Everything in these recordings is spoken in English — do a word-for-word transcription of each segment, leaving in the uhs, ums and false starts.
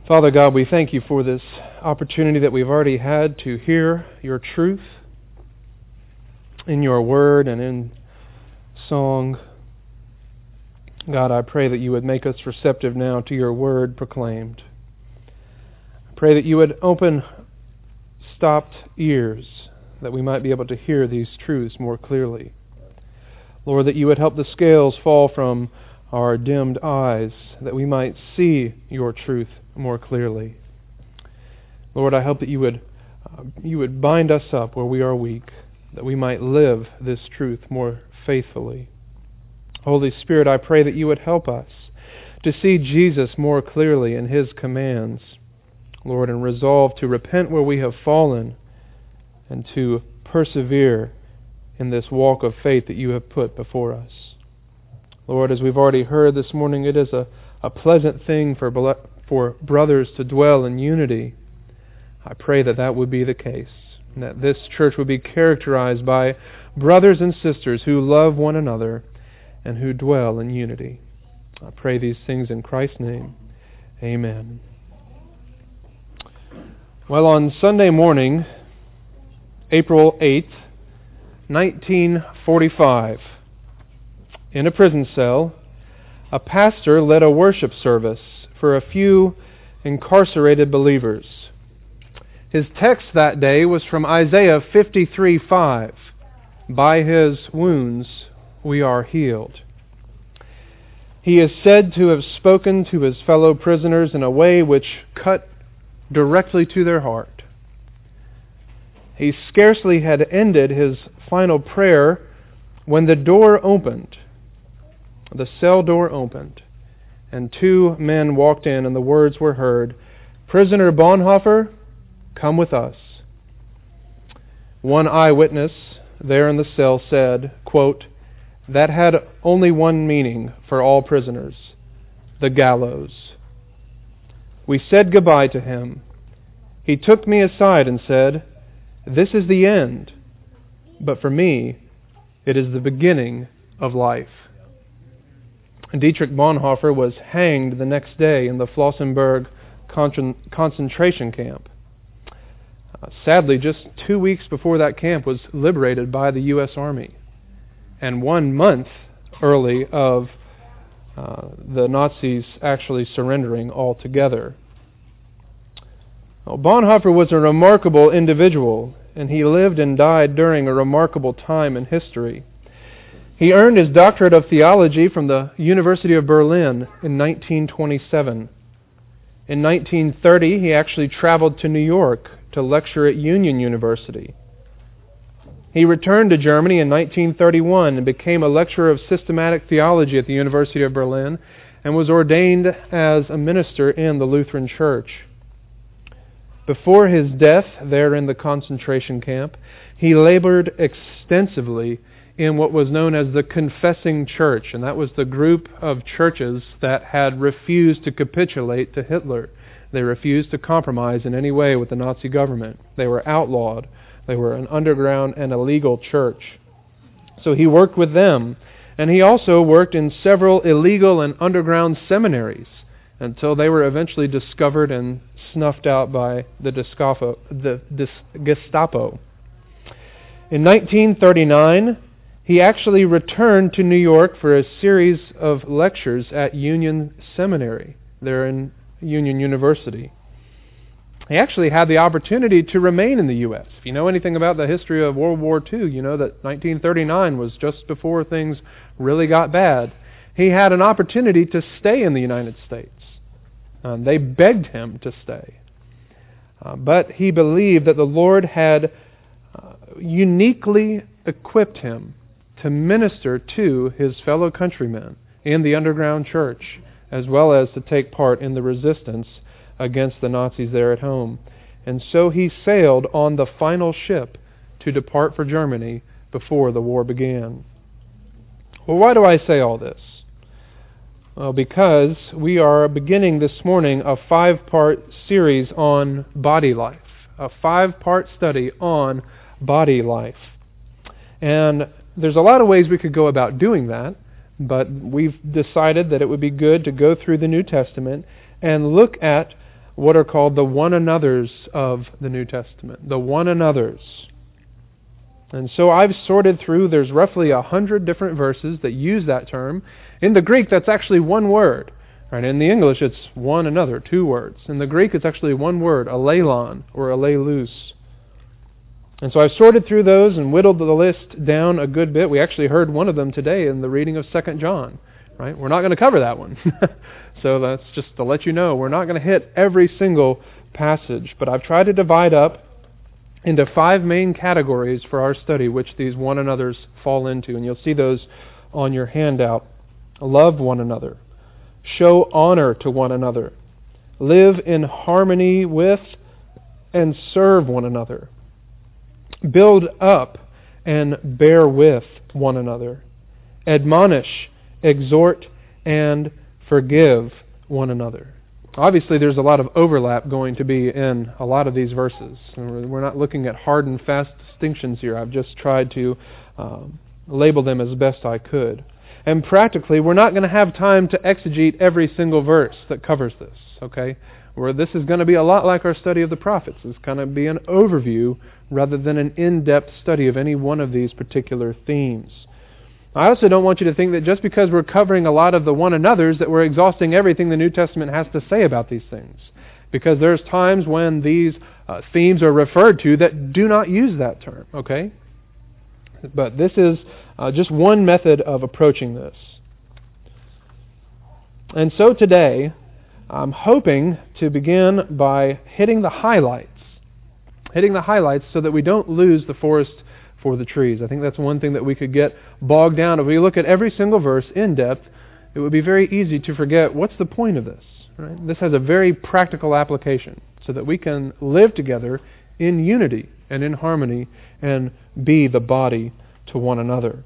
Father God, we thank you for this opportunity that we've already had to hear your truth in your word and in song. God, I pray that you would make us receptive now to your word proclaimed. I pray that you would open stopped ears that we might be able to hear these truths more clearly. Lord, that you would help the scales fall from our dimmed eyes, that we might see your truth more clearly. Lord, I hope that you would uh, you would bind us up where we are weak, that we might live this truth more faithfully. Holy Spirit, I pray that you would help us to see Jesus more clearly in his commands, Lord, and resolve to repent where we have fallen and to persevere in this walk of faith that you have put before us. Lord, as we've already heard this morning, it is a, a pleasant thing for, for brothers to dwell in unity. I pray that that would be the case, and that this church would be characterized by brothers and sisters who love one another and who dwell in unity. I pray these things in Christ's name. Amen. Well, on Sunday morning, April eighth, nineteen forty-five, in a prison cell, a pastor led a worship service for a few incarcerated believers. His text that day was from Isaiah fifty-three five. By his wounds we are healed. He is said to have spoken to his fellow prisoners in a way which cut directly to their heart. He scarcely had ended his final prayer when the door opened. The cell door opened, and two men walked in, and the words were heard, "Prisoner Bonhoeffer, come with us." One eyewitness there in the cell said, quote, "That had only one meaning for all prisoners, the gallows. We said goodbye to him. He took me aside and said, 'This is the end, but for me, it is the beginning of life.'" Dietrich Bonhoeffer was hanged the next day in the Flossenburg concentration camp. Uh, sadly, just two weeks before that camp was liberated by the U S Army, and one month early of uh, the Nazis actually surrendering altogether. Well, Bonhoeffer was a remarkable individual, and he lived and died during a remarkable time in history. He earned his doctorate of theology from the University of Berlin in nineteen twenty-seven. In nineteen thirty, he actually traveled to New York to lecture at Union University. He returned to Germany in nineteen thirty-one and became a lecturer of systematic theology at the University of Berlin and was ordained as a minister in the Lutheran Church. Before his death there in the concentration camp, he labored extensively in what was known as the Confessing Church, and that was the group of churches that had refused to capitulate to Hitler. They refused to compromise in any way with the Nazi government. They were outlawed. They were an underground and illegal church. So he worked with them, and he also worked in several illegal and underground seminaries until they were eventually discovered and snuffed out by the Gestapo. The Gestapo. In nineteen thirty-nine, he actually returned to New York for a series of lectures at Union Seminary, there in Union University. He actually had the opportunity to remain in the U S. If you know anything about the history of World War Two, you know that nineteen thirty-nine was just before things really got bad. He had an opportunity to stay in the United States. Um, they begged him to stay. Uh, but he believed that the Lord had uh, uniquely equipped him to minister to his fellow countrymen in the underground church, as well as to take part in the resistance against the Nazis there at home. And so he sailed on the final ship to depart for Germany before the war began. Well, why do I say all this? Well, because we are beginning this morning a five-part series on body life, a five-part study on body life. And there's a lot of ways we could go about doing that, but we've decided that it would be good to go through the New Testament and look at what are called the one another's of the New Testament. The one another's. And so I've sorted through, there's roughly a hundred different verses that use that term. In the Greek, that's actually one word. Right? In the English, it's one another, two words. In the Greek, it's actually one word, aleilon, or aleilous. And so I've sorted through those and whittled the list down a good bit. We actually heard one of them today in the reading of Second John. Right? We're not going to cover that one. So that's just to let you know, we're not going to hit every single passage. But I've tried to divide up into five main categories for our study, which these one another's fall into. And you'll see those on your handout. Love one another. Show honor to one another. Live in harmony with and serve one another. Build up and bear with one another. Admonish, exhort, and forgive one another. Obviously, there's a lot of overlap going to be in a lot of these verses. We're not looking at hard and fast distinctions here. I've just tried to um, label them as best I could. And practically, we're not going to have time to exegete every single verse that covers this, okay? Where this is going to be a lot like our study of the prophets. It's going to be an overview rather than an in-depth study of any one of these particular themes. I also don't want you to think that just because we're covering a lot of the one another's that we're exhausting everything the New Testament has to say about these things. Because there's times when these uh, themes are referred to that do not use that term, okay? But this is uh, just one method of approaching this. And so today, I'm hoping to begin by hitting the highlights. Hitting the highlights so that we don't lose the forest for the trees. I think that's one thing that we could get bogged down. If we look at every single verse in depth, it would be very easy to forget what's the point of this. Right? This has a very practical application so that we can live together in unity and in harmony and be the body to one another.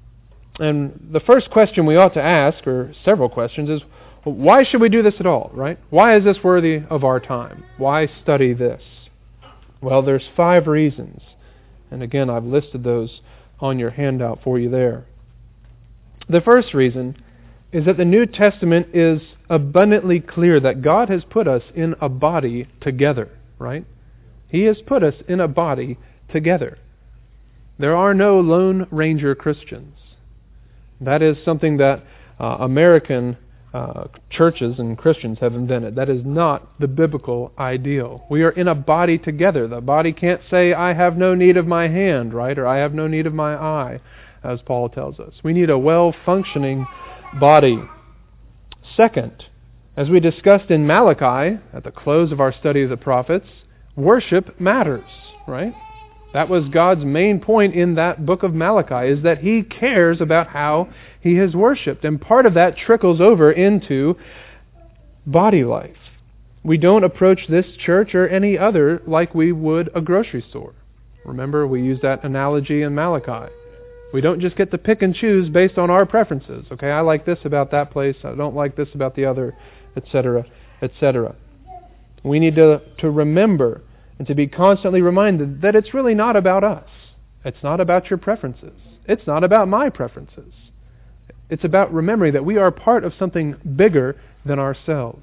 And the first question we ought to ask, or several questions, is why should we do this at all, right? Why is this worthy of our time? Why study this? Well, there's five reasons. And again, I've listed those on your handout for you there. The first reason is that the New Testament is abundantly clear that God has put us in a body together, right? He has put us in a body together. There are no Lone Ranger Christians. That is something that uh, American uh, churches and Christians have invented. That is not the biblical ideal. We are in a body together. The body can't say, I have no need of my hand, right? Or I have no need of my eye, as Paul tells us. We need a well-functioning body. Second, as we discussed in Malachi, at the close of our study of the prophets, worship matters, right? That was God's main point in that book of Malachi, is that He cares about how He is worshipped. And part of that trickles over into body life. We don't approach this church or any other like we would a grocery store. Remember, we used that analogy in Malachi. We don't just get to pick and choose based on our preferences. Okay, I like this about that place, I don't like this about the other, et cetera, et cetera. We need to, to remember and to be constantly reminded that it's really not about us. It's not about your preferences. It's not about my preferences. It's about remembering that we are part of something bigger than ourselves.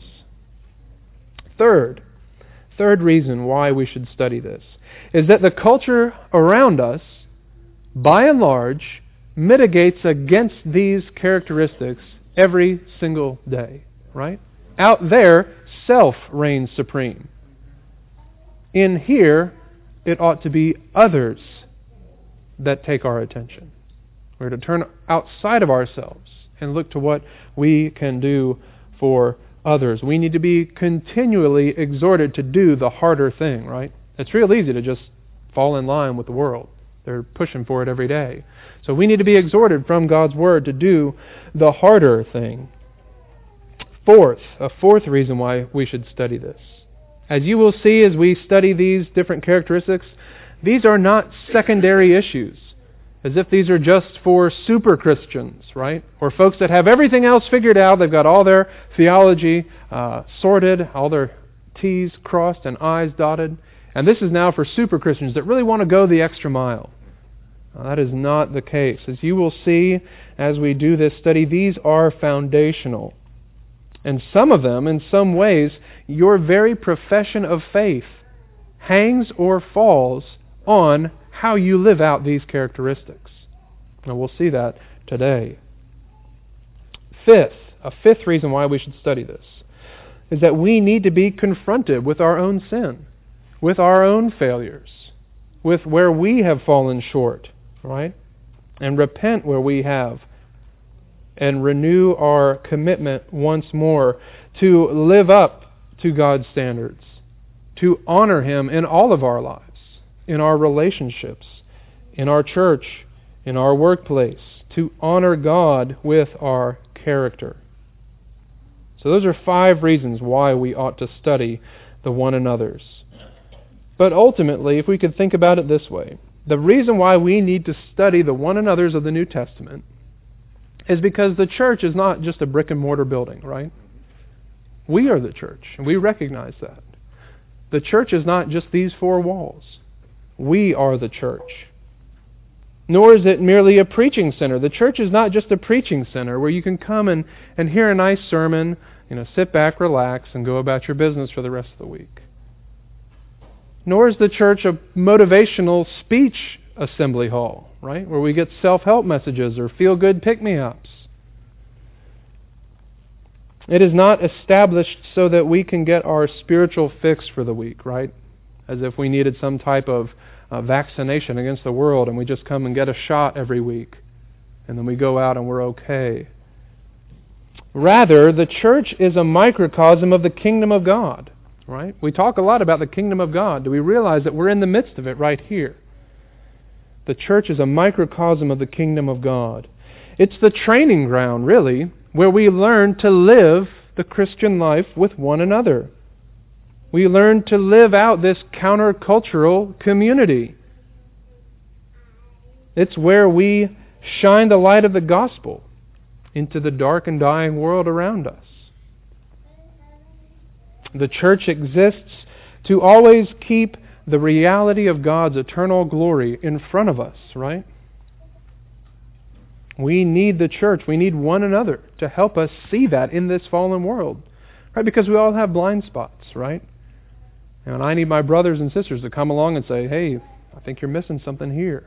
Third, third reason why we should study this is that the culture around us, by and large, mitigates against these characteristics every single day, right? Out there, self reigns supreme. In here, it ought to be others that take our attention. We're to turn outside of ourselves and look to what we can do for others. We need to be continually exhorted to do the harder thing, right? It's real easy to just fall in line with the world. They're pushing for it every day. So we need to be exhorted from God's Word to do the harder thing. Fourth, a fourth reason why we should study this. As you will see as we study these different characteristics, these are not secondary issues, as if these are just for super Christians, right? Or folks that have everything else figured out. They've got all their theology uh, sorted, all their T's crossed and I's dotted. And this is now for super Christians that really want to go the extra mile. Now, that is not the case. As you will see as we do this study, these are foundational. And some of them, in some ways, your very profession of faith hangs or falls on how you live out these characteristics. And we'll see that today. Fifth, a fifth reason why we should study this is that we need to be confronted with our own sin, with our own failures, with where we have fallen short, right? And repent where we have, and renew our commitment once more to live up to God's standards, to honor Him in all of our lives, in our relationships, in our church, in our workplace, to honor God with our character. So those are five reasons why we ought to study the one another's. But ultimately, if we could think about it this way, the reason why we need to study the one another's of the New Testament is because the church is not just a brick and mortar building, right? We are the church, and we recognize that. The church is not just these four walls. We are the church. Nor is it merely a preaching center. The church is not just a preaching center where you can come and, and hear a nice sermon, you know, sit back, relax, and go about your business for the rest of the week. Nor is the church a motivational speech assembly hall, right, where we get self-help messages or feel-good pick-me-ups. It is not established so that we can get our spiritual fix for the week, right? As if we needed some type of uh, vaccination against the world and we just come and get a shot every week and then we go out and we're okay. Rather, the church is a microcosm of the kingdom of God, right? We talk a lot about the kingdom of God. Do we realize that we're in the midst of it right here? The church is a microcosm of the kingdom of God. It's the training ground, really, where we learn to live the Christian life with one another. We learn to live out this countercultural community. It's where we shine the light of the gospel into the dark and dying world around us. The church exists to always keep the reality of God's eternal glory in front of us, right? We need the church. We need one another to help us see that in this fallen world, right? Because we all have blind spots, right? And I need my brothers and sisters to come along and say, hey, I think you're missing something here.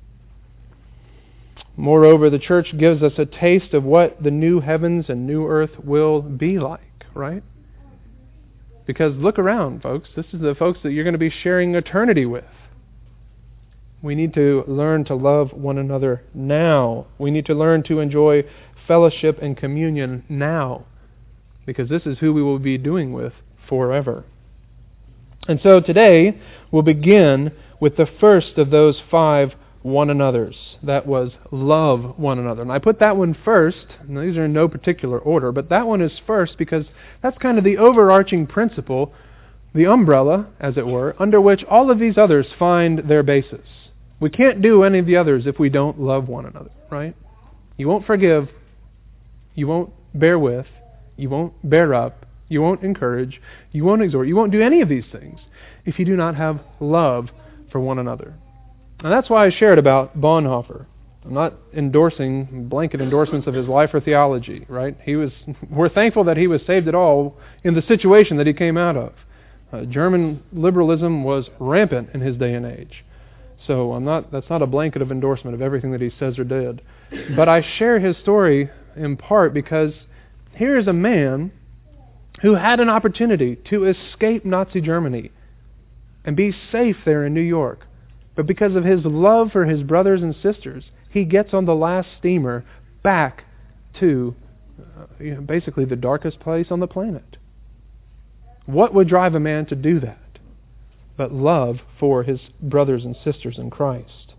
Moreover, the church gives us a taste of what the new heavens and new earth will be like, right? Because look around, folks. This is the folks that you're going to be sharing eternity with. We need to learn to love one another now. We need to learn to enjoy fellowship and communion now, because this is who we will be doing with forever. And so today, we'll begin with the first of those five one another's. That was love one another. And I put that one first, and these are in no particular order, but that one is first because that's kind of the overarching principle, the umbrella, as it were, under which all of these others find their basis. We can't do any of the others if we don't love one another, right? You won't forgive, you won't bear with, you won't bear up, you won't encourage, you won't exhort, you won't do any of these things if you do not have love for one another. And that's why I shared about Bonhoeffer. I'm not endorsing blanket endorsements of his life or theology, right? He was. We're thankful that he was saved at all in the situation that he came out of. Uh, German liberalism was rampant in his day and age. So I'm not. That's not a blanket of endorsement of everything that he says or did. But I share his story in part because here is a man who had an opportunity to escape Nazi Germany and be safe there in New York. But because of his love for his brothers and sisters, he gets on the last steamer back to uh, you know, basically the darkest place on the planet. What would drive a man to do that but love for his brothers and sisters in Christ?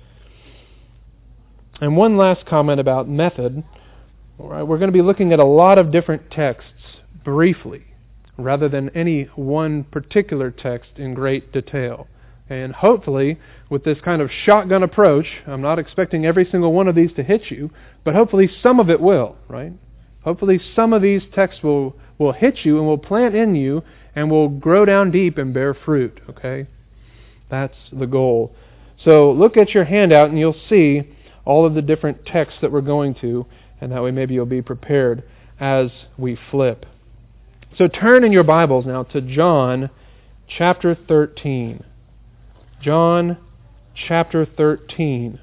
And one last comment about method. All right, we're going to be looking at a lot of different texts briefly, rather than any one particular text in great detail. And hopefully, with this kind of shotgun approach, I'm not expecting every single one of these to hit you, but hopefully some of it will, right? Hopefully some of these texts will, will hit you and will plant in you and will grow down deep and bear fruit, okay? That's the goal. So look at your handout and you'll see all of the different texts that we're going to, and that way maybe you'll be prepared as we flip. So turn in your Bibles now to John chapter thirteen. John chapter thirteen.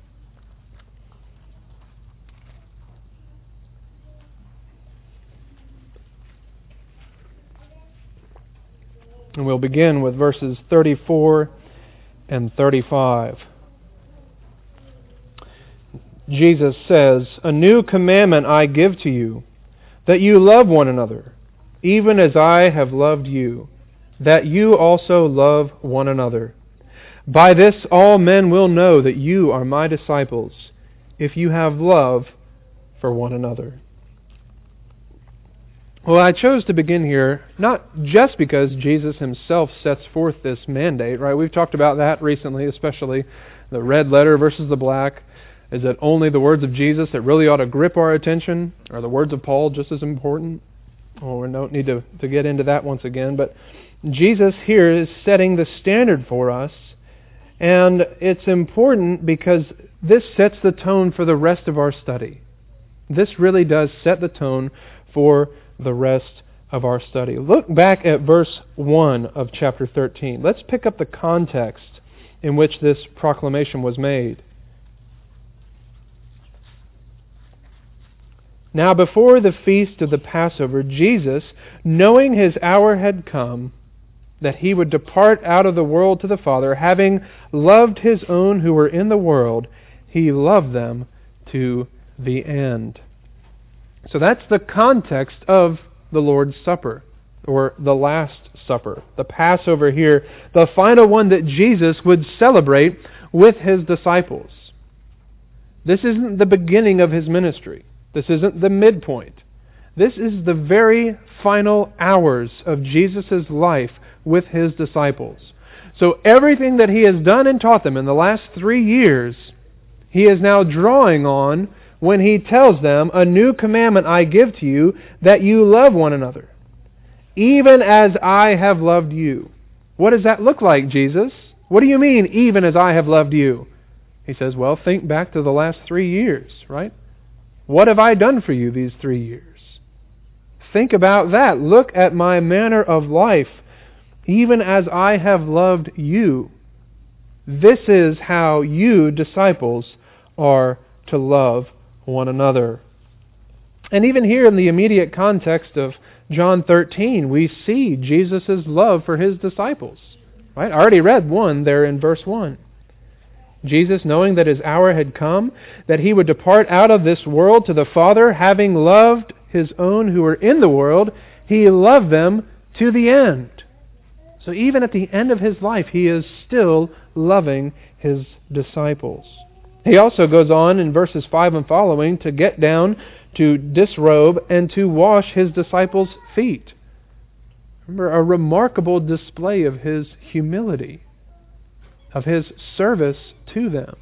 And we'll begin with verses thirty-four and thirty-five. Jesus says, "A new commandment I give to you, that you love one another, even as I have loved you, that you also love one another. By this all men will know that you are my disciples, if you have love for one another." Well, I chose to begin here not just because Jesus himself sets forth this mandate, right? We've talked about that recently, especially the red letter versus the black. Is it only the words of Jesus that really ought to grip our attention? Are the words of Paul just as important? Well, we don't need to, to get into that once again, but Jesus here is setting the standard for us, and it's important because this sets the tone for the rest of our study. This really does set the tone for the rest of our study. Look back at verse one of chapter thirteen. Let's pick up the context in which this proclamation was made. Now before the feast of the Passover, Jesus, knowing his hour had come, that he would depart out of the world to the Father, having loved his own who were in the world, he loved them to the end. So that's the context of the Lord's Supper, or the Last Supper. The Passover here, the final one that Jesus would celebrate with his disciples. This isn't the beginning of his ministry. This isn't the midpoint. This is the very final hours of Jesus' life with his disciples. So everything that he has done and taught them in the last three years, he is now drawing on when he tells them, "A new commandment I give to you, that you love one another, even as I have loved you." What does that look like, Jesus? What do you mean, even as I have loved you? He says, well, think back to the last three years, right? What have I done for you these three years? Think about that. Look at my manner of life, even as I have loved you. This is how you, disciples, are to love one another. And even here in the immediate context of John thirteen, we see Jesus' love for his disciples. Right? I already read one there in verse one. Jesus, knowing that his hour had come, that he would depart out of this world to the Father, having loved his own who were in the world, he loved them to the end. So even at the end of his life, he is still loving his disciples. He also goes on in verses five and following to get down, to disrobe, and to wash his disciples' feet. Remember, a remarkable display of his humility, of his service to them.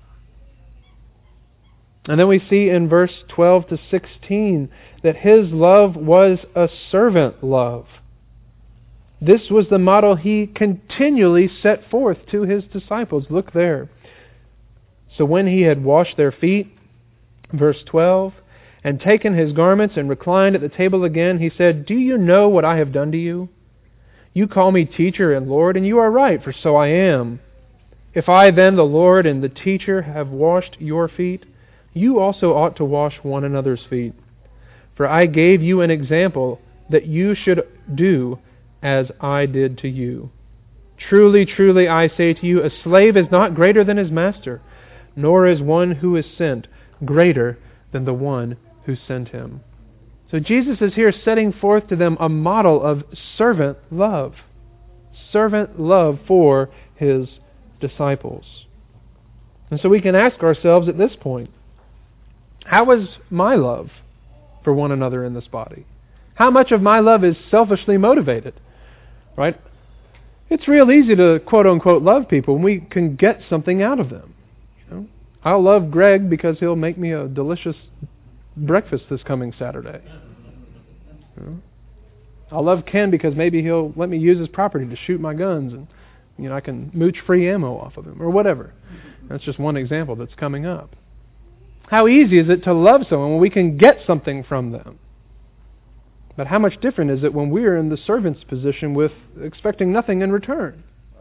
And then we see in verse twelve to sixteen that his love was a servant love. This was the model he continually set forth to his disciples. Look there. So when he had washed their feet, verse twelve, and taken his garments and reclined at the table again, he said, "Do you know what I have done to you? You call me teacher and Lord, and you are right, for so I am. If I then, the Lord and the teacher, have washed your feet, you also ought to wash one another's feet. For I gave you an example that you should do as I did to you. Truly, truly, I say to you, a slave is not greater than his master, nor is one who is sent greater than the one who sent him." So Jesus is here setting forth to them a model of servant love. Servant love for his disciples. And so we can ask ourselves at this point, how is my love for one another in this body? How much of my love is selfishly motivated? Right? It's real easy to quote-unquote love people when we can get something out of them. You know? I'll love Greg because he'll make me a delicious breakfast this coming Saturday. You know? I'll love Ken because maybe he'll let me use his property to shoot my guns and you know I can mooch free ammo off of him or whatever. That's just one example that's coming up. How easy is it to love someone when we can get something from them? But how much different is it when we are in the servant's position with expecting nothing in return?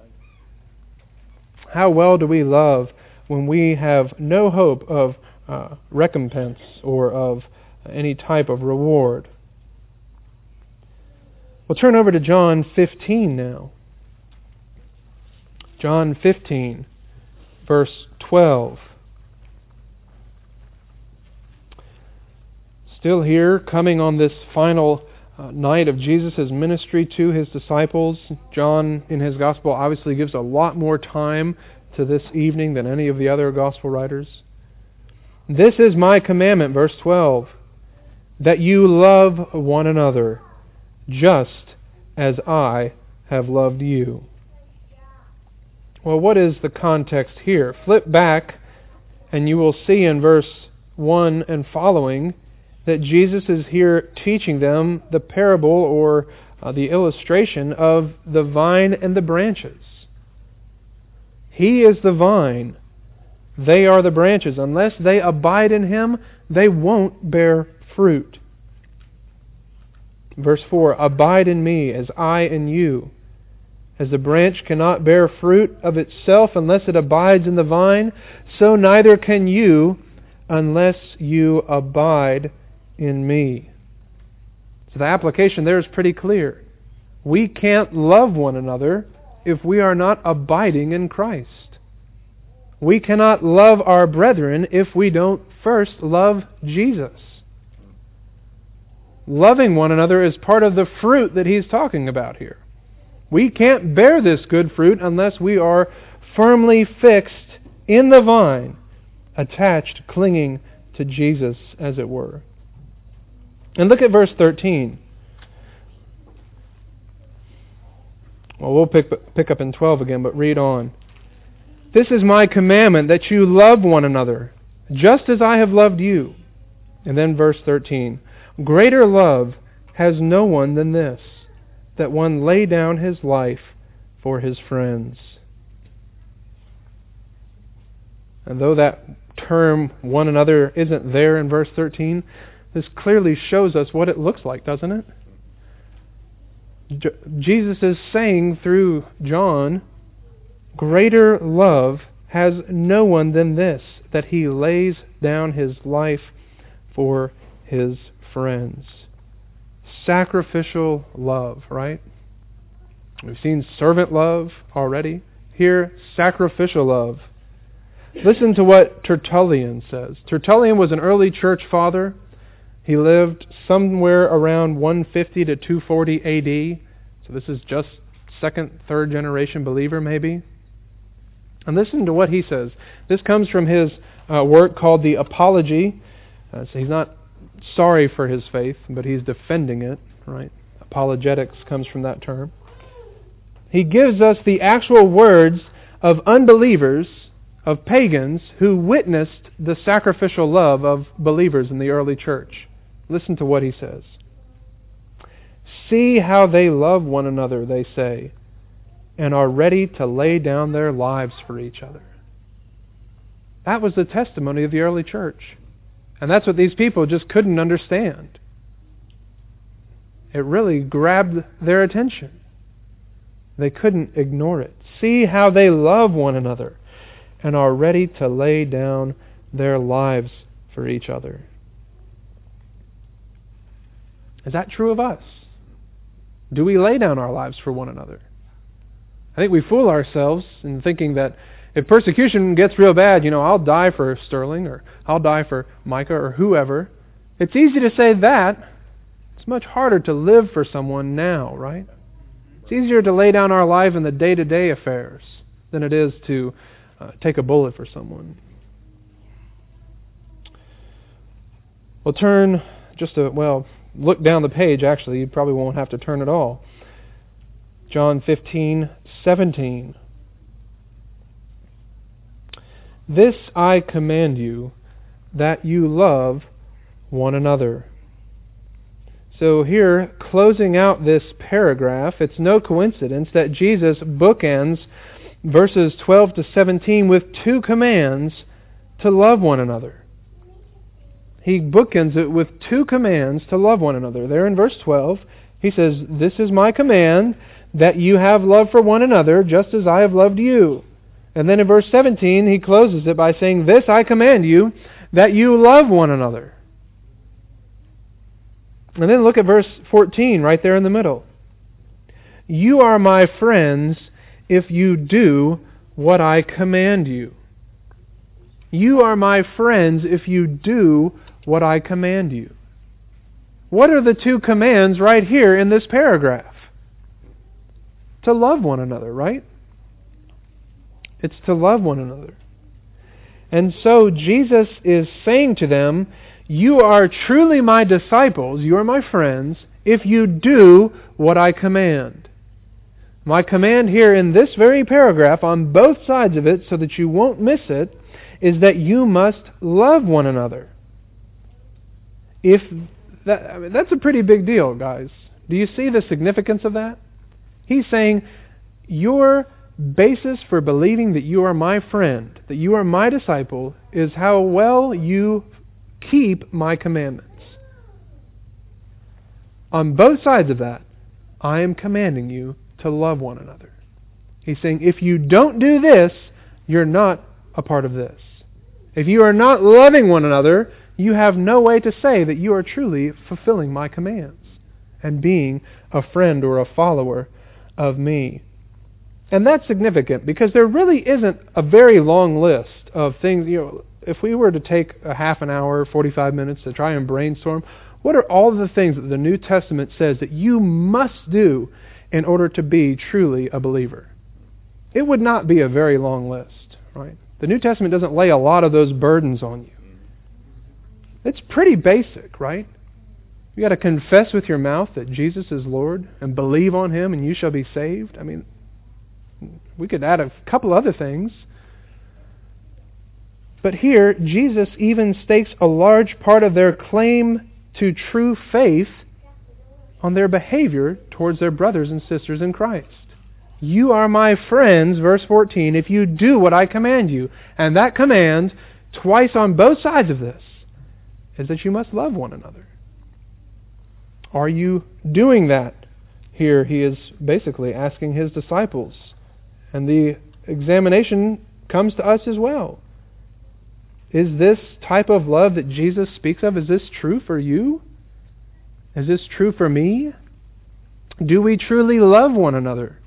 How well do we love when we have no hope of uh, recompense or of any type of reward? We'll turn over to John fifteen now. John fifteen, verse twelve. Still here, coming on this final uh, night of Jesus' ministry to His disciples. John, in his Gospel, obviously gives a lot more time to this evening than any of the other Gospel writers. This is my commandment, verse twelve, that you love one another, just as I have loved you. Well, what is the context here? Flip back and you will see in verse one and following that Jesus is here teaching them the parable or uh, the illustration of the vine and the branches. He is the vine. They are the branches. Unless they abide in Him, they won't bear fruit. Verse four, abide in me as I in you. As the branch cannot bear fruit of itself unless it abides in the vine, so neither can you unless you abide in me. So the application there is pretty clear. We can't love one another if we are not abiding in Christ. We cannot love our brethren if we don't first love Jesus. Loving one another is part of the fruit that He's talking about here. We can't bear this good fruit unless we are firmly fixed in the vine, attached, clinging to Jesus, as it were. And look at verse thirteen. Well, we'll pick, pick up in twelve again, but read on. This is my commandment, that you love one another, just as I have loved you. And then verse thirteen. Greater love has no one than this, that one lay down his life for his friends. And though that term, one another, isn't there in verse thirteen, this clearly shows us what it looks like, doesn't it? J- Jesus is saying through John, greater love has no one than this, that he lays down his life for his friends. Sacrificial love, right? We've seen servant love already. Here, sacrificial love. Listen to what Tertullian says. Tertullian was an early church father. He lived somewhere around one fifty to two forty A D. So this is just second, third generation believer maybe. And listen to what he says. This comes from his uh, work called The Apology. Uh, so he's not sorry for his faith, but he's defending it, right? Apologetics comes from that term. He gives us the actual words of unbelievers, of pagans, who witnessed the sacrificial love of believers in the early church. Listen to what he says. See how they love one another, they say, and are ready to lay down their lives for each other. That was the testimony of the early church. And that's what these people just couldn't understand. It really grabbed their attention. They couldn't ignore it. See how they love one another and are ready to lay down their lives for each other. Is that true of us? Do we lay down our lives for one another? I think we fool ourselves in thinking that if persecution gets real bad, you know, I'll die for Sterling, or I'll die for Micah, or whoever. It's easy to say that. It's much harder to live for someone now, right? It's easier to lay down our life in the day-to-day affairs than it is to uh, take a bullet for someone. Well, turn just a, well, look down the page, actually. You probably won't have to turn at all. John fifteen seventeen. This I command you, that you love one another. So here, closing out this paragraph, it's no coincidence that Jesus bookends verses twelve to seventeen with two commands to love one another. he bookends it with two commands to love one another. There in verse twelve, he says, "This is my command, that you have love for one another, just as I have loved you." And then in verse seventeen, he closes it by saying, "This I command you, that you love one another." And then look at verse fourteen, right there in the middle. "You are my friends if you do what I command you." You are my friends if you do what I command you. What are the two commands right here in this paragraph? To love one another, right? It's to love one another. And so Jesus is saying to them, you are truly my disciples, you are my friends, if you do what I command. My command here in this very paragraph, on both sides of it, so that you won't miss it, is that you must love one another. If that, I mean, that's a pretty big deal, guys. Do you see the significance of that? He's saying, your basis for believing that you are my friend, that you are my disciple, is how well you keep my commandments. On both sides of that, I am commanding you to love one another. He's saying, if you don't do this, you're not a part of this. If you are not loving one another, you have no way to say that you are truly fulfilling my commands and being a friend or a follower of me. And that's significant because there really isn't a very long list of things. You know, if we were to take a half an hour, forty-five minutes to try and brainstorm, what are all of the things that the New Testament says that you must do in order to be truly a believer? It would not be a very long list, right? The New Testament doesn't lay a lot of those burdens on you. It's pretty basic, right? You got to confess with your mouth that Jesus is Lord and believe on Him and you shall be saved. I mean, we could add a couple other things. But here, Jesus even stakes a large part of their claim to true faith on their behavior towards their brothers and sisters in Christ. You are my friends, verse fourteen, if you do what I command you. And that command, twice on both sides of this, is that you must love one another. Are you doing that? Here he is basically asking his disciples. And the examination comes to us as well. Is this type of love that Jesus speaks of, is this true for you? Is this true for me? Do we truly love one another?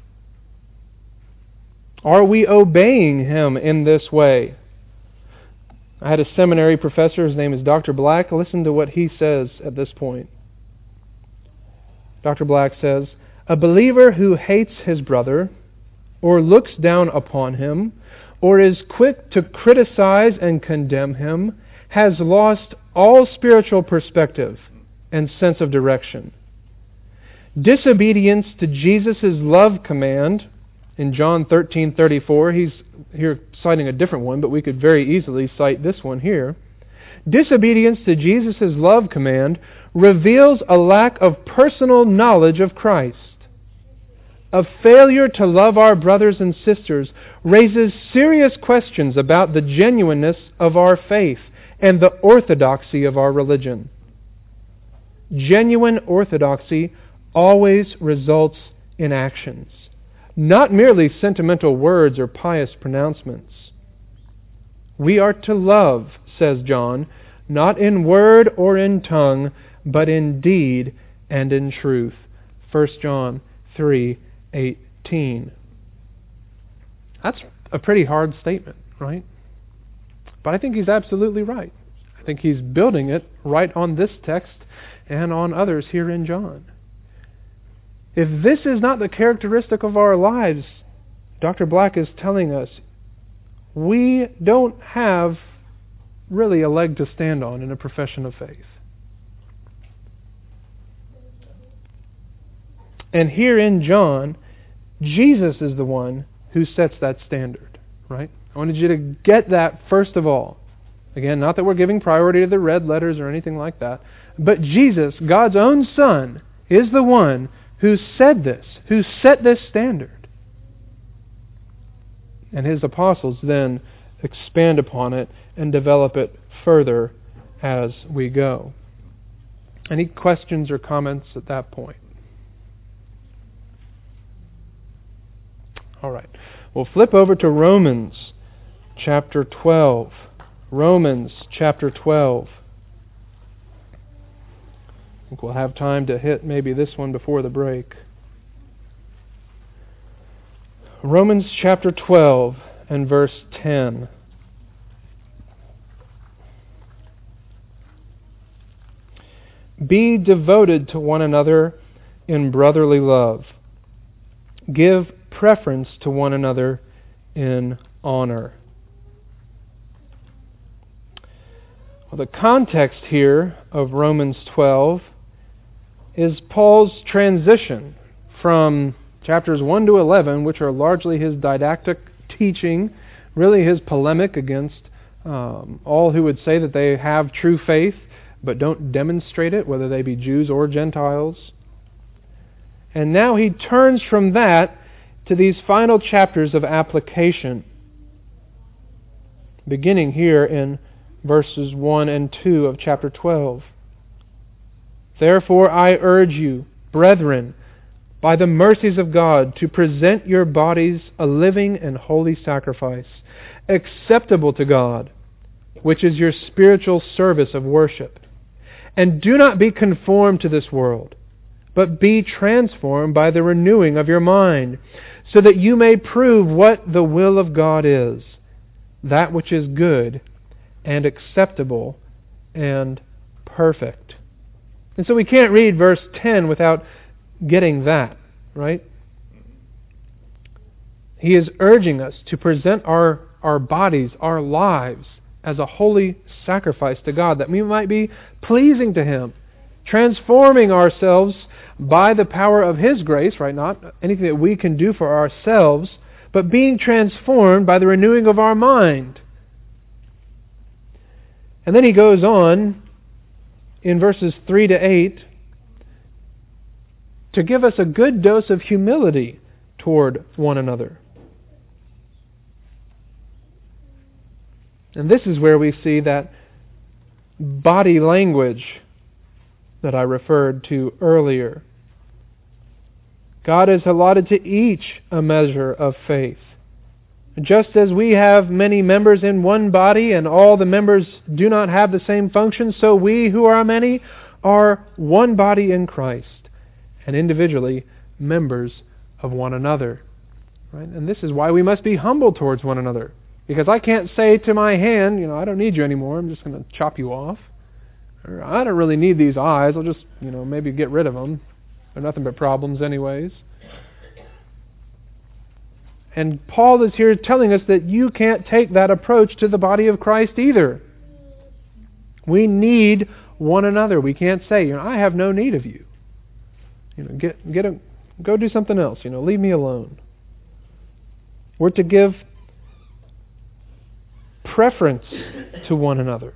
Are we obeying Him in this way? I had a seminary professor, his name is Doctor Black. Listen to what he says at this point. Doctor Black says, a believer who hates his brother, or looks down upon him, or is quick to criticize and condemn him, has lost all spiritual perspective and sense of direction. Disobedience to Jesus' love command, in John thirteen thirty-four, he's here citing a different one, but we could very easily cite this one here. Disobedience to Jesus' love command reveals a lack of personal knowledge of Christ. A failure to love our brothers and sisters raises serious questions about the genuineness of our faith and the orthodoxy of our religion. Genuine orthodoxy always results in actions, not merely sentimental words or pious pronouncements. We are to love, says John, not in word or in tongue, but in deed and in truth. First John three eighteen. That's a pretty hard statement, right? But I think he's absolutely right. I think he's building it right on this text and on others here in John. If this is not the characteristic of our lives, Doctor Black is telling us, we don't have really a leg to stand on in a profession of faith. And here in John, Jesus is the one who sets that standard, right? I wanted you to get that first of all. Again, not that we're giving priority to the red letters or anything like that, but Jesus, God's own Son, is the one who said this, who set this standard. And His apostles then expand upon it and develop it further as we go. Any questions or comments at that point? All right. We'll flip over to Romans chapter twelve. Romans chapter twelve. I think we'll have time to hit maybe this one before the break. Romans chapter twelve and verse ten. Be devoted to one another in brotherly love. Give preference to one another in honor. Well, the context here of Romans twelve is Paul's transition from chapters one to eleven, which are largely his didactic teaching, really his polemic against um, all who would say that they have true faith but don't demonstrate it, whether they be Jews or Gentiles. And now he turns from that to these final chapters of application, beginning here in verses one and two of chapter twelve. Therefore I urge you, brethren, by the mercies of God, to present your bodies a living and holy sacrifice, acceptable to God, which is your spiritual service of worship. And do not be conformed to this world, but be transformed by the renewing of your mind, so that you may prove what the will of God is, that which is good and acceptable and perfect. And so we can't read verse ten without getting that, right? He is urging us to present our, our bodies, our lives, as a holy sacrifice to God, that we might be pleasing to Him, transforming ourselves by the power of His grace, right? Not anything that we can do for ourselves, but being transformed by the renewing of our mind. And then he goes on in verses three to eight to give us a good dose of humility toward one another. And this is where we see that body language that I referred to earlier. God has allotted to each a measure of faith. Just as we have many members in one body and all the members do not have the same function, so we who are many are one body in Christ and individually members of one another. Right? And this is why we must be humble towards one another. Because I can't say to my hand, you know, I don't need you anymore, I'm just going to chop you off. Or I don't really need these eyes, I'll just, you know, maybe get rid of them. They're nothing but problems anyways. And Paul is here telling us that you can't take that approach to the body of Christ either. We need one another. We can't say, you know, I have no need of you. You know, get get a go do something else, you know, leave me alone. We're to give preference to one another.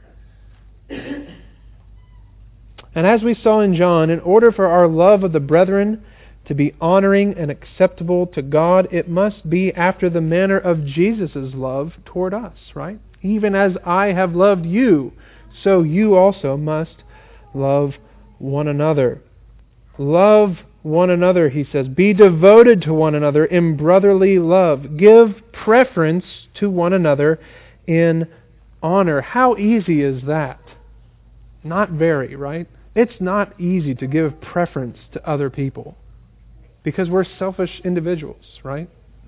And as we saw in John, in order for our love of the brethren to be honoring and acceptable to God, it must be after the manner of Jesus' love toward us, right? Even as I have loved you, so you also must love one another. Love one another, he says. Be devoted to one another in brotherly love. Give preference to one another in honor. How easy is that? Not very, right? It's not easy to give preference to other people because we're selfish individuals, right?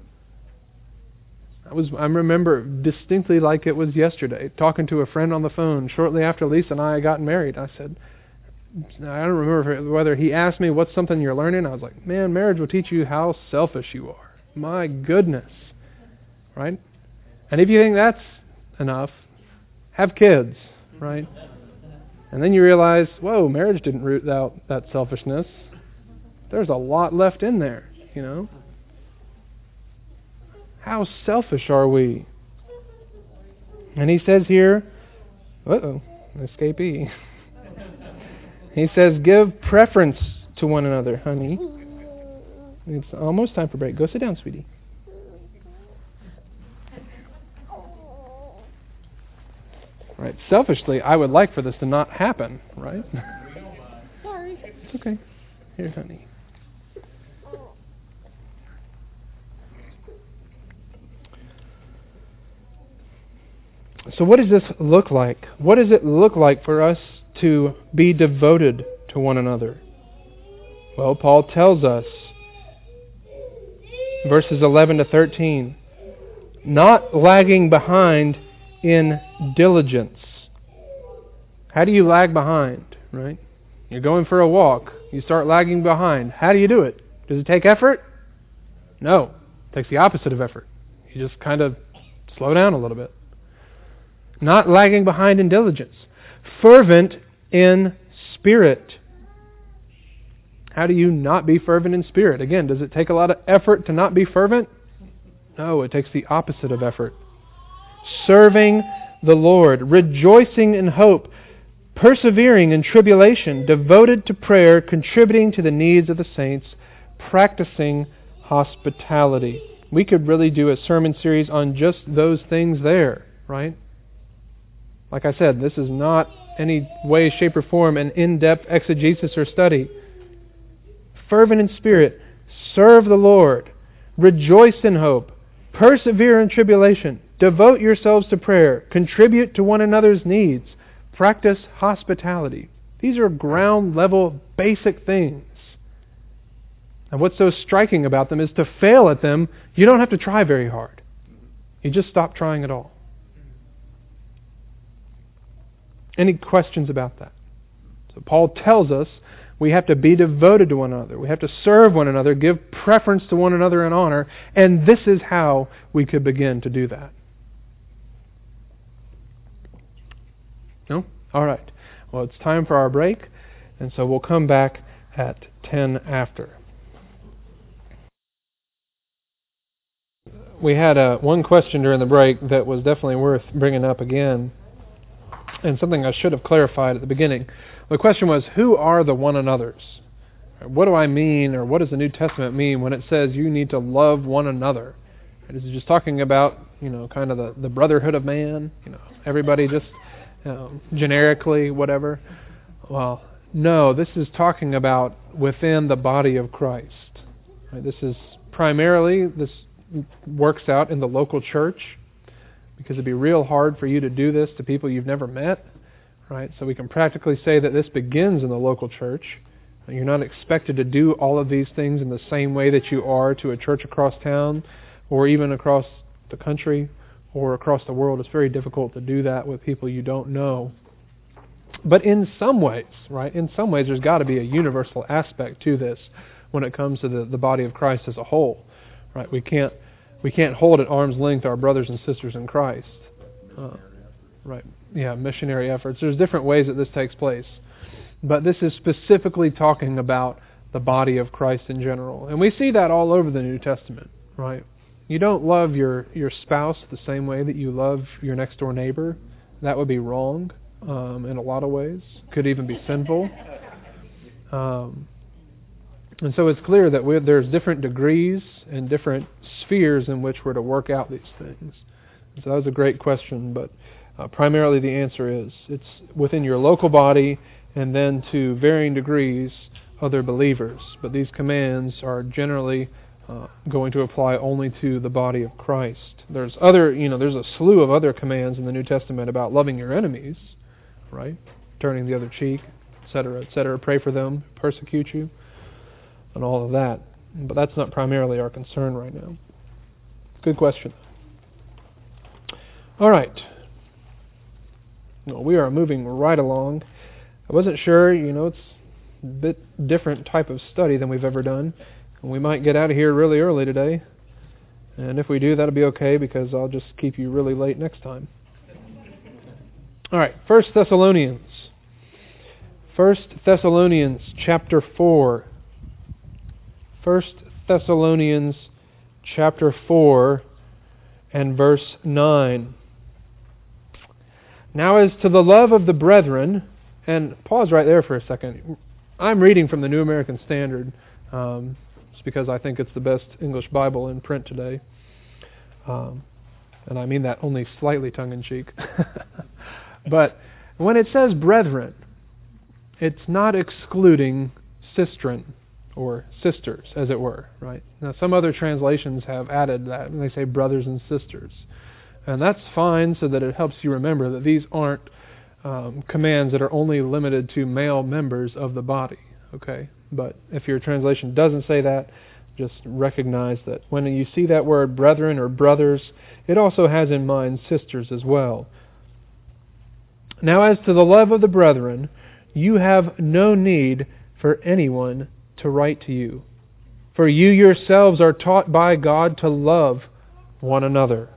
I was I remember distinctly like it was yesterday, talking to a friend on the phone shortly after Lisa and I got married. I said, I don't remember whether he asked me, what's something you're learning? I was like, man, marriage will teach you how selfish you are. My goodness. Right? And if you think that's enough, have kids, right? And then you realize, whoa, marriage didn't root out that selfishness. There's a lot left in there, you know. How selfish are we? And he says here, uh-oh, escapee. He says, give preference to one another, honey. It's almost time for break. Go sit down, sweetie. All Right? Selfishly, I would like for this to not happen, right? Sorry. It's okay. Here, honey. So what does this look like? What does it look like for us to be devoted to one another? Well, Paul tells us, verses eleven to thirteen, not lagging behind in diligence. How do you lag behind, right? You're going for a walk. You start lagging behind. How do you do it? Does it take effort? No. It takes the opposite of effort. You just kind of slow down a little bit. Not lagging behind in diligence. Fervent in spirit. How do you not be fervent in spirit? Again, does it take a lot of effort to not be fervent? No, it takes the opposite of effort. Serving the Lord, rejoicing in hope, persevering in tribulation, devoted to prayer, contributing to the needs of the saints, practicing hospitality. We could really do a sermon series on just those things there, right? Like I said, this is not any way, shape, or form an in-depth exegesis or study. Fervent in spirit, serve the Lord, rejoice in hope, persevere in tribulation, devote yourselves to prayer, contribute to one another's needs, practice hospitality. These are ground level basic things. And what's so striking about them is to fail at them, you don't have to try very hard. You just stop trying at all. Any questions about that? So Paul tells us we have to be devoted to one another. We have to serve one another, give preference to one another in honor, and this is how we could begin to do that. No? All right. Well, it's time for our break, and so we'll come back at ten after. We had uh, one question during the break that was definitely worth bringing up again, and something I should have clarified at the beginning. The question was, who are the one another's? What do I mean, or what does the New Testament mean when it says you need to love one another? Is it just talking about, you know, kind of the, the brotherhood of man? You know, everybody just you know, generically, whatever? Well, no, this is talking about within the body of Christ. Right? This is primarily, this works out in the local church, because it'd be real hard for you to do this to people you've never met, right? So we can practically say that this begins in the local church. You're not expected to do all of these things in the same way that you are to a church across town, or even across the country, or across the world. It's very difficult to do that with people you don't know. But in some ways, right, in some ways there's got to be a universal aspect to this when it comes to the, the body of Christ as a whole, right? We can't We can't hold at arm's length our brothers and sisters in Christ. Uh, right. Yeah, missionary efforts. There's different ways that this takes place. But this is specifically talking about the body of Christ in general. And we see that all over the New Testament, right? You don't love your, your spouse the same way that you love your next door neighbor. That would be wrong um, in a lot of ways. Could even be sinful. Um And so it's clear that we're, there's different degrees and different spheres in which we're to work out these things. And so that was a great question, but uh, primarily the answer is it's within your local body and then to varying degrees other believers. But these commands are generally uh, going to apply only to the body of Christ. There's other, you know, there's a slew of other commands in the New Testament about loving your enemies, right? Turning the other cheek, et cetera, et cetera. Pray for them, persecute you, and all of that. But that's not primarily our concern right now. Good question. All right. Well, we are moving right along. I wasn't sure, you know, it's a bit different type of study than we've ever done. And we might get out of here really early today. And if we do, that'll be okay, because I'll just keep you really late next time. All right, First Thessalonians. First Thessalonians chapter four. First Thessalonians chapter four and verse nine. Now as to the love of the brethren, and pause right there for a second. I'm reading from the New American Standard, um, just because I think it's the best English Bible in print today. Um, and I mean that only slightly tongue-in-cheek. But when it says brethren, it's not excluding sistren, or sisters, as it were, right? Now, some other translations have added that, and they say brothers and sisters. And that's fine, so that it helps you remember that these aren't um, commands that are only limited to male members of the body, okay? But if your translation doesn't say that, just recognize that when you see that word brethren or brothers, it also has in mind sisters as well. Now, as to the love of the brethren, you have no need for anyone to write to you, for you yourselves are taught by God to love one another.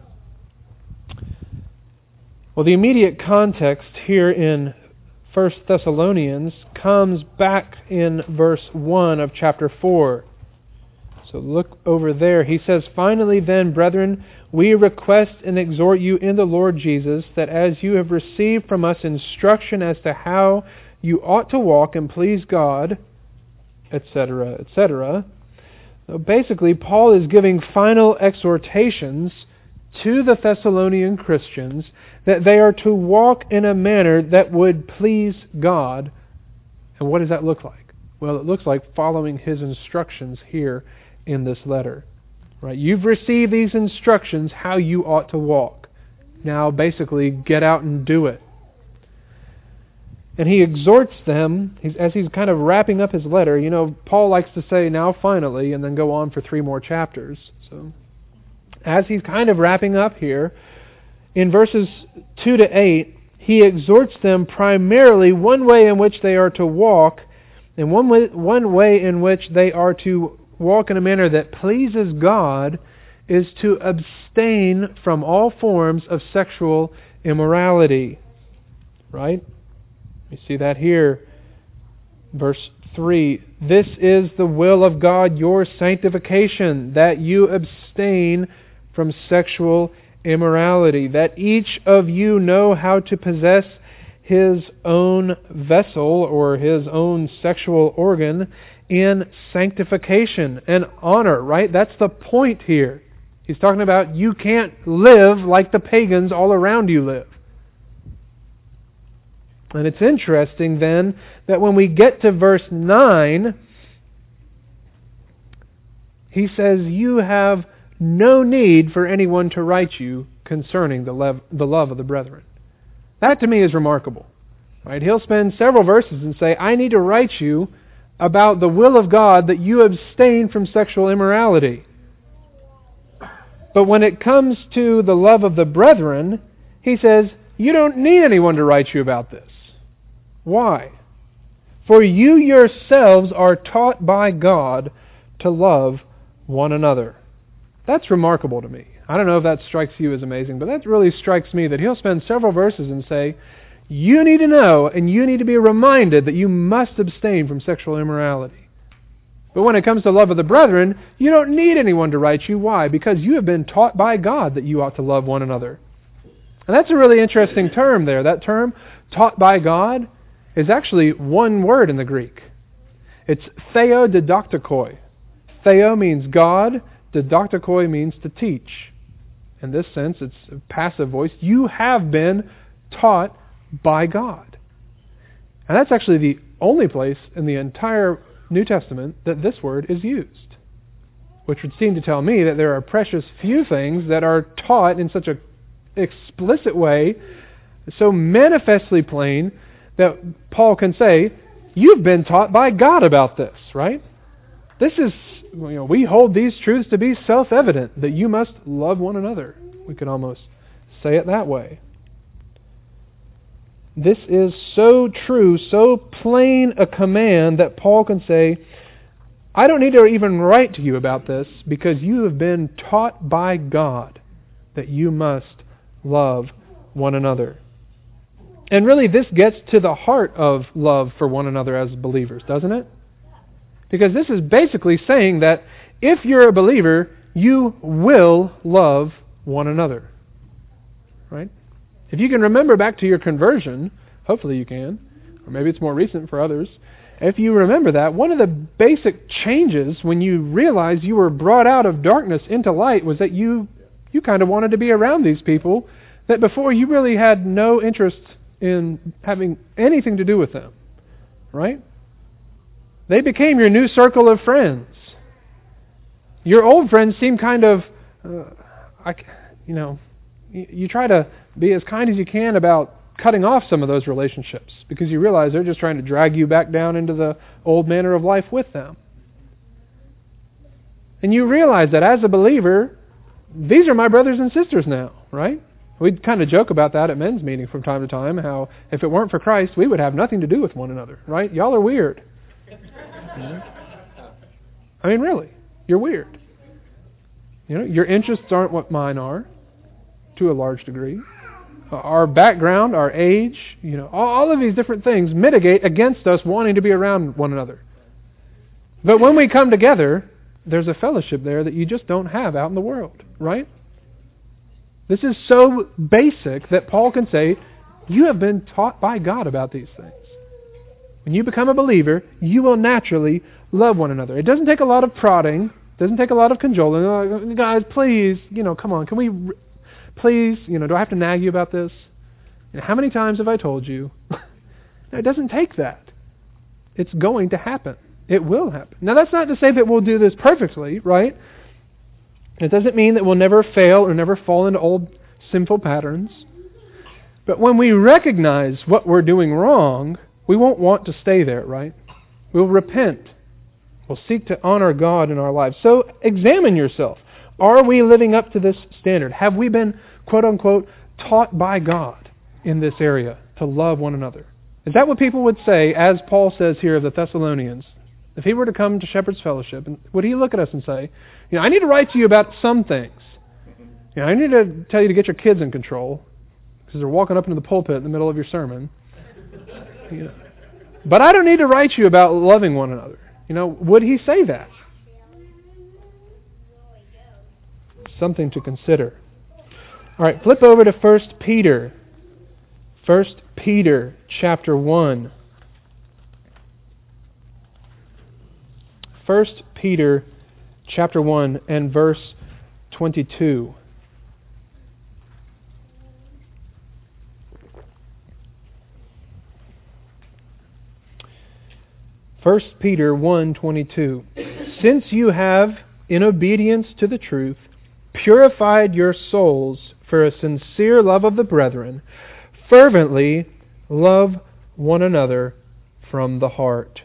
Well, the immediate context here in First Thessalonians comes back in verse one of chapter four. So look over there. He says, "Finally then, brethren, we request and exhort you in the Lord Jesus, that as you have received from us instruction as to how you ought to walk and please God," et cetera, et cetera. So basically, Paul is giving final exhortations to the Thessalonian Christians that they are to walk in a manner that would please God. And what does that look like? Well, it looks like following His instructions here in this letter. Right? You've received these instructions how you ought to walk. Now, basically, get out and do it. And he exhorts them, he's, as he's kind of wrapping up his letter. You know, Paul likes to say, "Now finally," and then go on for three more chapters. So, as he's kind of wrapping up here, in verses two to eight, he exhorts them primarily one way in which they are to walk, and one way, one way in which they are to walk in a manner that pleases God is to abstain from all forms of sexual immorality. Right? You see that here. Verse three, "This is the will of God, your sanctification, that you abstain from sexual immorality, that each of you know how to possess his own vessel," or his own sexual organ, "in sanctification and honor," right? That's the point here. He's talking about you can't live like the pagans all around you live. And it's interesting then that when we get to verse nine, he says, "You have no need for anyone to write you concerning the love, the love of the brethren." That to me is remarkable. Right? He'll spend several verses and say, "I need to write you about the will of God that you abstain from sexual immorality." But when it comes to the love of the brethren, he says, "You don't need anyone to write you about this." Why? "For you yourselves are taught by God to love one another." That's remarkable to me. I don't know if that strikes you as amazing, but that really strikes me that he'll spend several verses and say, you need to know and you need to be reminded that you must abstain from sexual immorality. But when it comes to love of the brethren, you don't need anyone to write you. Why? Because you have been taught by God that you ought to love one another. And that's a really interesting term there. That term, taught by God, is actually one word in the Greek. It's theodidaktikoi. Theo means God, didaktikoi means to teach. In this sense, it's a passive voice. You have been taught by God. And that's actually the only place in the entire New Testament that this word is used. Which would seem to tell me that there are precious few things that are taught in such an explicit way, so manifestly plain, that Paul can say, you've been taught by God about this, right? This is, you know, we hold these truths to be self-evident, that you must love one another. We could almost say it that way. This is so true, so plain a command that Paul can say, I don't need to even write to you about this because you have been taught by God that you must love one another. And really this gets to the heart of love for one another as believers, doesn't it? Because this is basically saying that if you're a believer, you will love one another. Right? If you can remember back to your conversion, hopefully you can, or maybe it's more recent for others, if you remember that, one of the basic changes when you realized you were brought out of darkness into light was that you, you kind of wanted to be around these people that before you really had no interest in having anything to do with them, right? They became your new circle of friends. Your old friends seem kind of, uh, I, you know, you, you try to be as kind as you can about cutting off some of those relationships because you realize they're just trying to drag you back down into the old manner of life with them. And you realize that as a believer, these are my brothers and sisters now, right? We kind of joke about that at men's meeting from time to time, how if it weren't for Christ, we would have nothing to do with one another, right? Y'all are weird. I mean, really, you're weird. You know, your interests aren't what mine are, to a large degree. Our background, our age, you know, all of these different things mitigate against us wanting to be around one another. But when we come together, there's a fellowship there that you just don't have out in the world, right? This is so basic that Paul can say, you have been taught by God about these things. When you become a believer, you will naturally love one another. It doesn't take a lot of prodding. It doesn't take a lot of cajoling. Oh, guys, please, you know, come on, can we, please, you know, do I have to nag you about this? You know, how many times have I told you? No, it doesn't take that. It's going to happen. It will happen. Now, that's not to say that we'll do this perfectly, right? It doesn't mean that we'll never fail or never fall into old sinful patterns. But when we recognize what we're doing wrong, we won't want to stay there, right? We'll repent. We'll seek to honor God in our lives. So examine yourself. Are we living up to this standard? Have we been, quote unquote, taught by God in this area to love one another? Is that what people would say, as Paul says here of the Thessalonians? If he were to come to Shepherd's Fellowship, would he look at us and say, you know, I need to write to you about some things. You know, I need to tell you to get your kids in control because they're walking up into the pulpit in the middle of your sermon. You know, but I don't need to write you about loving one another. You know, would he say that? Something to consider. All right, flip over to First Peter. First Peter chapter one. First Peter chapter one and verse twenty-two. First Peter one twenty-two. Since you have, in obedience to the truth, purified your souls for a sincere love of the brethren, fervently love one another from the heart.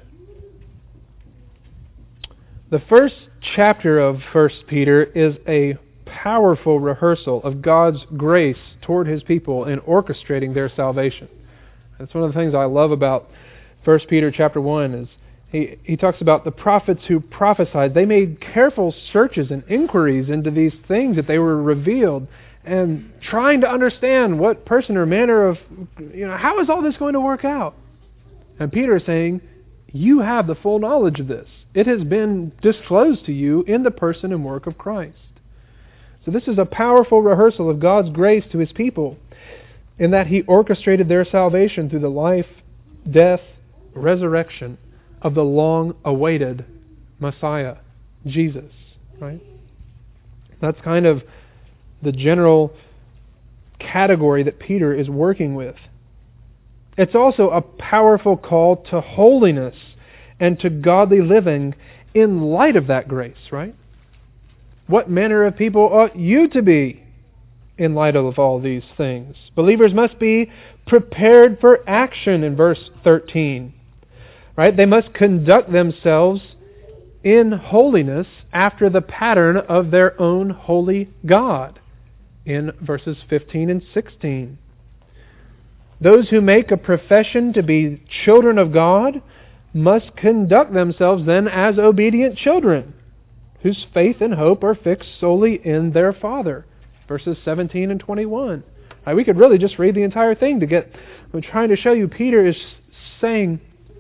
The first chapter of First Peter is a powerful rehearsal of God's grace toward His people in orchestrating their salvation. That's one of the things I love about First Peter chapter one is he, he talks about the prophets who prophesied. They made careful searches and inquiries into these things that they were revealed and trying to understand what person or manner of, you know, how is all this going to work out? And Peter is saying, you have the full knowledge of this. It has been disclosed to you in the person and work of Christ. So this is a powerful rehearsal of God's grace to His people in that He orchestrated their salvation through the life, death, resurrection of the long-awaited Messiah, Jesus. Right? That's kind of the general category that Peter is working with. It's also a powerful call to holiness and to godly living in light of that grace, right? What manner of people ought you to be in light of all these things? Believers must be prepared for action in verse thirteen, right? They must conduct themselves in holiness after the pattern of their own holy God in verses fifteen and sixteen. Those who make a profession to be children of God must conduct themselves then as obedient children, whose faith and hope are fixed solely in their Father. Verses seventeen and twenty-one. Right, we could really just read the entire thing to get... I'm trying to show you Peter is saying,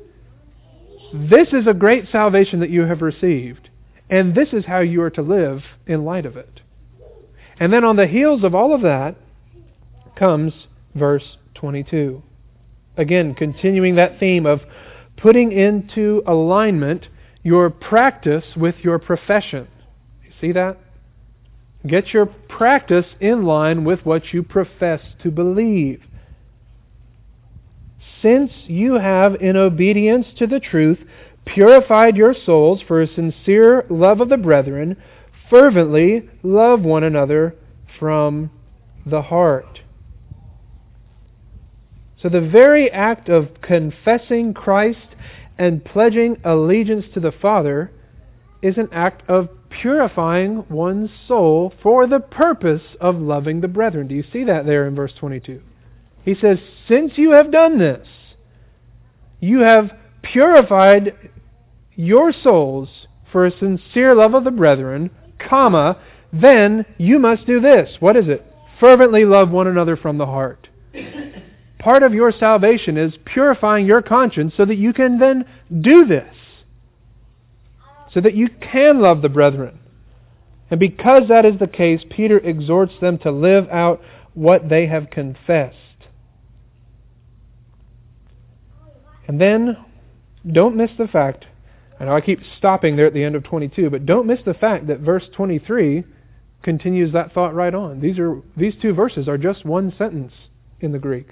this is a great salvation that you have received, and this is how you are to live in light of it. And then on the heels of all of that comes verse twenty-two. Again, continuing that theme of putting into alignment your practice with your profession. You see that? Get your practice in line with what you profess to believe. since you have, in obedience to the truth, purified your souls for a sincere love of the brethren, fervently love one another from the heart. So the very act of confessing Christ and pledging allegiance to the Father is an act of purifying one's soul for the purpose of loving the brethren. Do you see that there in verse twenty-two? He says, since you have done this, you have purified your souls for a sincere love of the brethren, comma, then you must do this. What is it? Fervently love one another from the heart. Part of your salvation is purifying your conscience so that you can then do this. So that you can love the brethren. And because that is the case, Peter exhorts them to live out what they have confessed. And then, don't miss the fact, I know I keep stopping there at the end of twenty-two, but don't miss the fact that verse twenty-three continues that thought right on. These are these two verses are just one sentence in the Greek.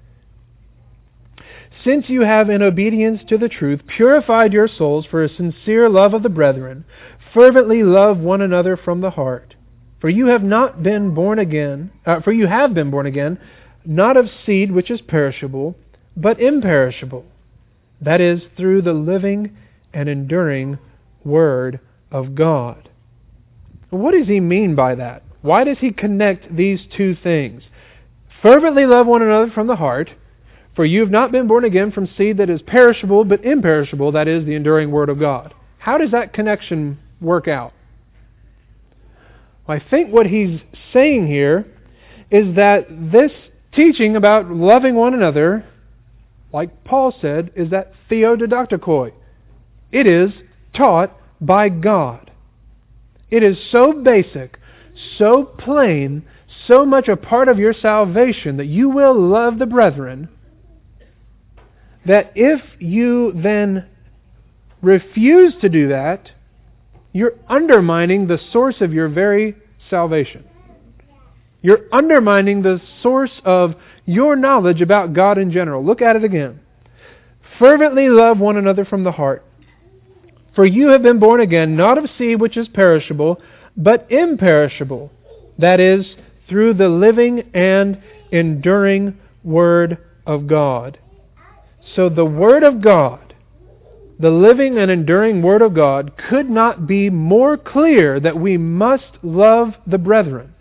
Since you have, in obedience to the truth, purified your souls for a sincere love of the brethren, fervently love one another from the heart. For you have not been born again, uh, for you have been born again, not of seed which is perishable, but imperishable. That is, through the living and enduring Word of God. What does he mean by that? Why does he connect these two things? Fervently love one another from the heart, for you have not been born again from seed that is perishable, but imperishable, that is, the enduring Word of God. How does that connection work out? Well, I think what he's saying here is that this teaching about loving one another, like Paul said, is that theodidactikoi. It is taught by God. It is so basic, so plain, so much a part of your salvation that you will love the brethren, that if you then refuse to do that, you're undermining the source of your very salvation. You're undermining the source of your knowledge about God in general. Look at it again. Fervently love one another from the heart. For you have been born again, not of seed which is perishable, but imperishable. That is, through the living and enduring Word of God. So the Word of God, the living and enduring Word of God, could not be more clear that we must love the brethren.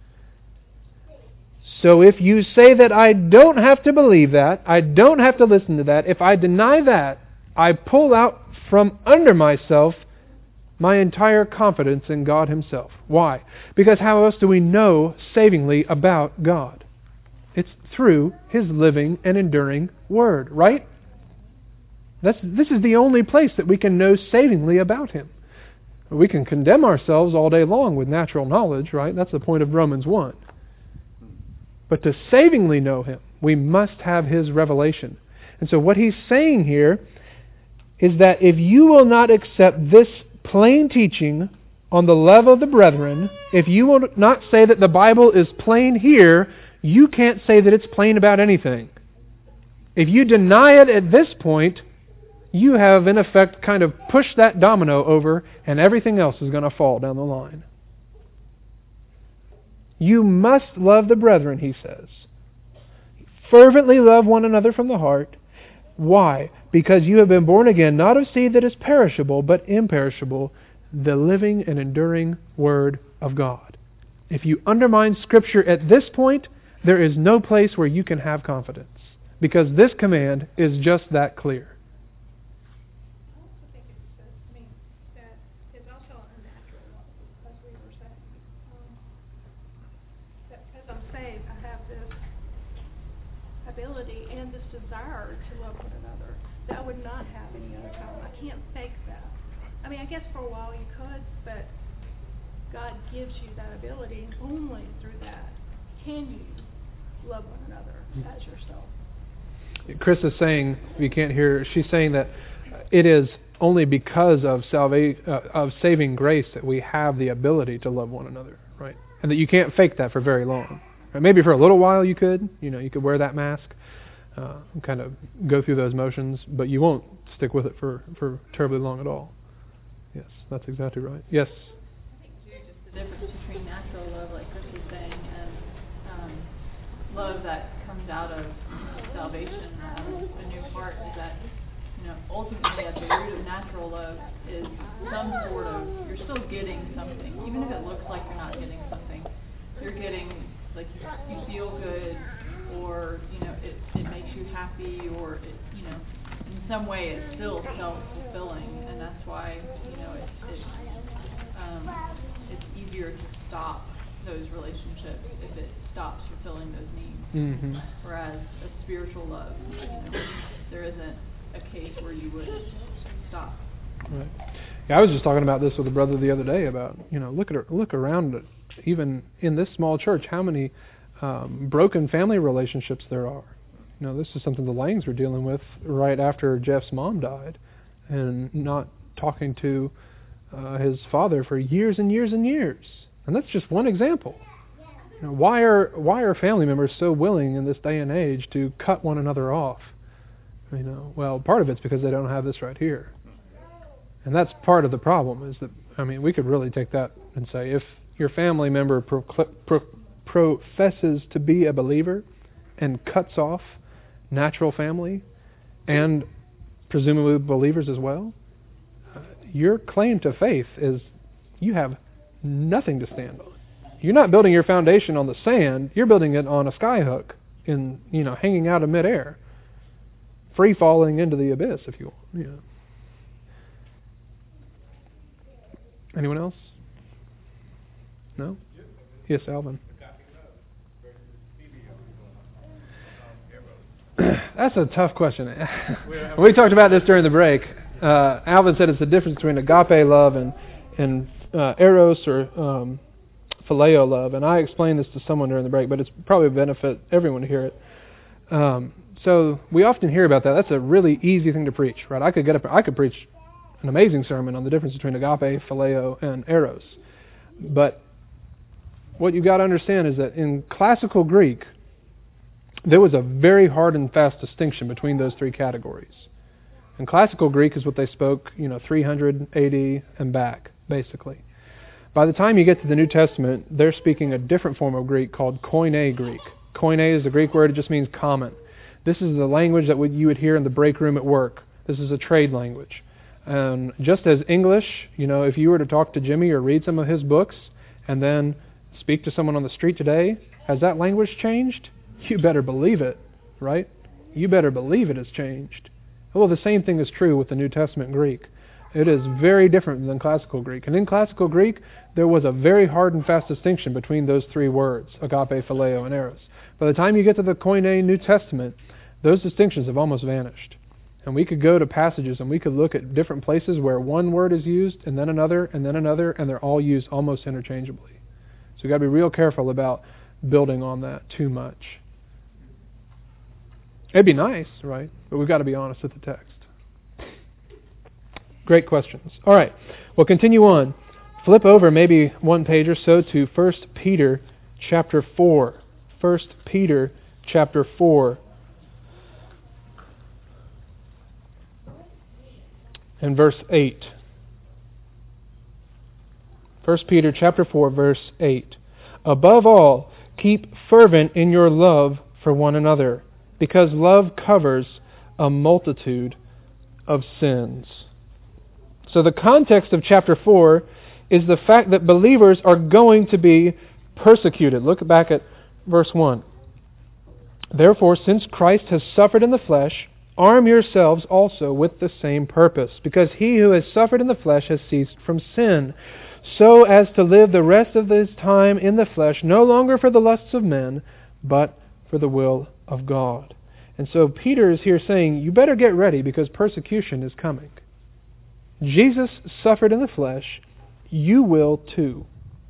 So if you say that I don't have to believe that, I don't have to listen to that, if I deny that, I pull out from under myself my entire confidence in God Himself. Why? Because how else do we know savingly about God? It's through His living and enduring Word, right? That's, this is the only place that we can know savingly about Him. We can condemn ourselves all day long with natural knowledge, right? That's the point of Romans one. But to savingly know Him, we must have His revelation. And so what he's saying here is that if you will not accept this plain teaching on the love of the brethren, if you will not say that the Bible is plain here, you can't say that it's plain about anything. If you deny it at this point, you have in effect kind of pushed that domino over and everything else is going to fall down the line. You must love the brethren, he says. Fervently love one another from the heart. Why? Because you have been born again, not of seed that is perishable, but imperishable, the living and enduring Word of God. If you undermine Scripture at this point, there is no place where you can have confidence. Because this command is just that clear. Ability and this desire to love one another that I would not have any other time. I can't fake that. I mean, I guess for a while you could, but God gives you that ability, and only through that can you love one another as yourself. Chris is saying, if you can't hear, she's saying that it is only because of salva- uh, of saving grace that we have the ability to love one another, right? And that you can't fake that for very long. Maybe for a little while you could, you know, you could wear that mask. uh, kind of go through those motions, but you won't stick with it for, for terribly long at all. Yes, that's exactly right. Yes? I think, too, just the difference between natural love, like Chris was saying, and um, love that comes out of salvation, out of a new heart, is that, you know, ultimately at the root of natural love is some sort of, you're still getting something. Even if it looks like you're not getting something, you're getting, like, you, you feel good, or, you know, it, it makes you happy, or, it, you know, in some way it's still self-fulfilling, and that's why, you know, it, it, um, it's easier to stop those relationships if it stops fulfilling those needs. Mm-hmm. Whereas a spiritual love, you know, there isn't a case where you would stop. Right. Yeah, I was just talking about this with a brother the other day about, you know, look at look around it, even in this small church, how many um, broken family relationships there are. You know, this is something the Langs were dealing with right after Jeff's mom died, and not talking to uh, his father for years and years and years. And that's just one example. You know, why are why are family members so willing in this day and age to cut one another off? You know, well, part of it's because they don't have this right here. And that's part of the problem, is that, I mean, we could really take that and say, if your family member procl- pro- professes to be a believer and cuts off natural family and presumably believers as well, uh, your claim to faith is you have nothing to stand on. You're not building your foundation on the sand, you're building it on a skyhook, in, you know, hanging out of midair, free falling into the abyss, if you want. You know. Anyone else? No? Yes, Alvin. That's a tough question. We talked about this during the break. Uh, Alvin said it's the difference between agape love and and uh, eros or um, phileo love, and I explained this to someone during the break, but it's probably a benefit everyone to hear it. Um, so we often hear about that. That's a really easy thing to preach, right? I could get up, I could preach an amazing sermon on the difference between agape, phileo, and eros. But what you've got to understand is that in classical Greek, there was a very hard and fast distinction between those three categories. And classical Greek is what they spoke, you know, three hundred A D and back, basically. By the time you get to the New Testament, they're speaking a different form of Greek called Koine Greek. Koine is a Greek word, it just means common. This is the language that you would hear in the break room at work. This is a trade language. And just as English, you know, if you were to talk to Jimmy or read some of his books and then speak to someone on the street today, has that language changed? You better believe it, right? You better believe it has changed. Well, the same thing is true with the New Testament Greek. It is very different than classical Greek. And in classical Greek, there was a very hard and fast distinction between those three words, agape, phileo, and eros. By the time you get to the Koine New Testament, those distinctions have almost vanished. And we could go to passages and we could look at different places where one word is used and then another and then another, and they're all used almost interchangeably. So we've got to be real careful about building on that too much. It'd be nice, right? But we've got to be honest with the text. Great questions. All right, we'll continue on. Flip over maybe one page or so to First Peter chapter four. First Peter chapter four. And verse eight. First Peter chapter four, verse eight. Above all, keep fervent in your love for one another, because love covers a multitude of sins. So the context of chapter four is the fact that believers are going to be persecuted. Look back at verse one. Therefore, since Christ has suffered in the flesh, arm yourselves also with the same purpose, because he who has suffered in the flesh has ceased from sin, so as to live the rest of his time in the flesh, no longer for the lusts of men, but for the will of God. And so Peter is here saying, you better get ready because persecution is coming. Jesus suffered in the flesh, you will too.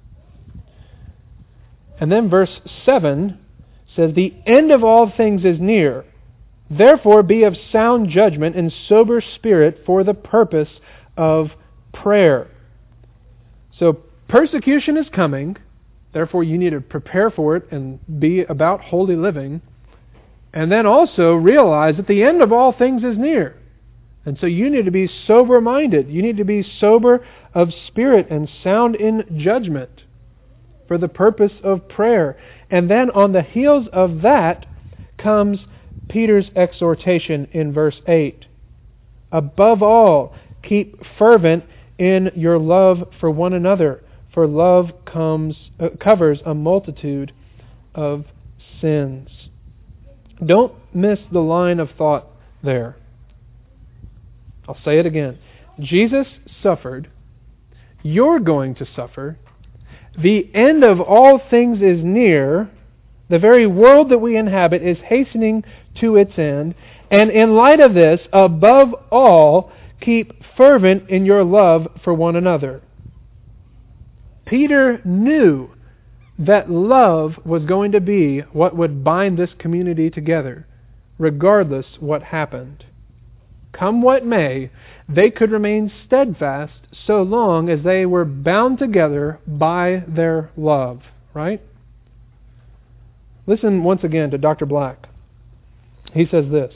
And then verse seven says, the end of all things is near. Therefore be of sound judgment and sober spirit for the purpose of prayer. So persecution is coming. Therefore you need to prepare for it and be about holy living. And then also realize that the end of all things is near. And so you need to be sober-minded. You need to be sober of spirit and sound in judgment for the purpose of prayer. And then on the heels of that comes Peter's exhortation in verse eight. Above all, keep fervent in your love for one another, for love comes uh, covers a multitude of sins. Don't miss the line of thought there. I'll say it again. Jesus suffered. You're going to suffer. The end of all things is near. The very world that we inhabit is hastening to its end. And in light of this, above all, keep fervent in your love for one another. Peter knew that love was going to be what would bind this community together, regardless what happened. Come what may, they could remain steadfast so long as they were bound together by their love. Right? Listen once again to Doctor Black. He says this: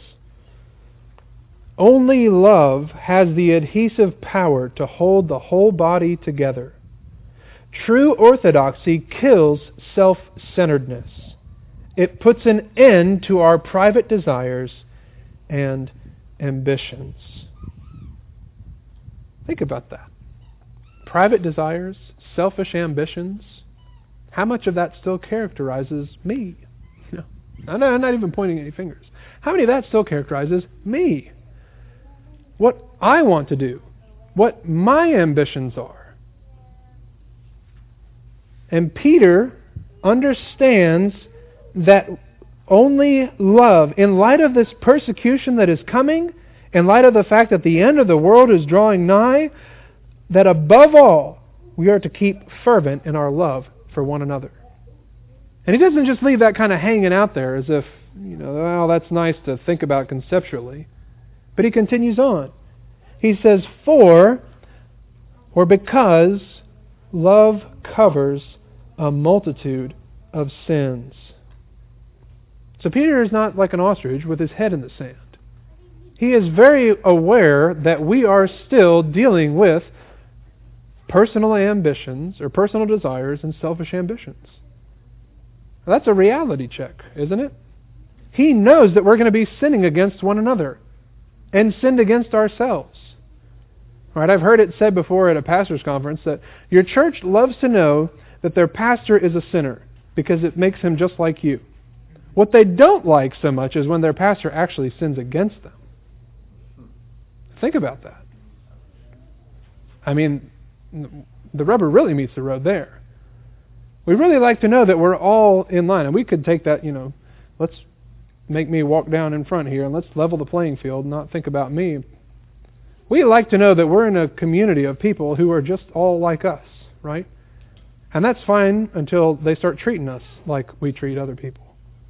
only love has the adhesive power to hold the whole body together. True orthodoxy kills self-centeredness. It puts an end to our private desires and ambitions. Think about that. Private desires, selfish ambitions. How much of that still characterizes me? No, I'm not even pointing any fingers. How many of that still characterizes me? What I want to do. What my ambitions are. And Peter understands that only love, in light of this persecution that is coming, in light of the fact that the end of the world is drawing nigh, that above all, we are to keep fervent in our love for one another. And he doesn't just leave that kind of hanging out there as if, you know, well, that's nice to think about conceptually. But he continues on. He says, for, or because, love covers a multitude of sins. So Peter is not like an ostrich with his head in the sand. He is very aware that we are still dealing with personal ambitions or personal desires and selfish ambitions. That's a reality check, isn't it? He knows that we're going to be sinning against one another and sinned against ourselves. Right? I've heard it said before at a pastor's conference that your church loves to know that their pastor is a sinner because it makes him just like you. What they don't like so much is when their pastor actually sins against them. Think about that. I mean, the rubber really meets the road there. We really like to know that we're all in line. And we could take that, you know, let's make me walk down in front here and let's level the playing field and not think about me. We like to know that we're in a community of people who are just all like us, right? And that's fine until they start treating us like we treat other people.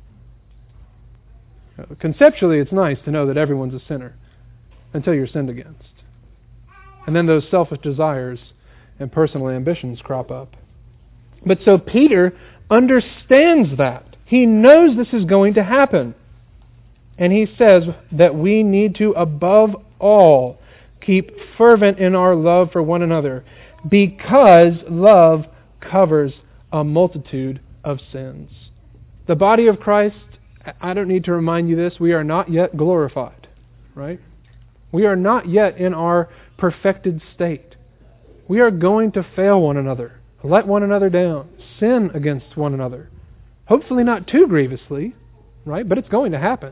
Conceptually, it's nice to know that everyone's a sinner until you're sinned against. And then those selfish desires and personal ambitions crop up. But so Peter understands that. He knows this is going to happen. And he says that we need to, above all, keep fervent in our love for one another, because love covers a multitude of sins. The body of Christ, I don't need to remind you this, we are not yet glorified, right? We are not yet in our perfected state. We are going to fail one another, let one another down, sin against one another. Hopefully not too grievously, right? But it's going to happen.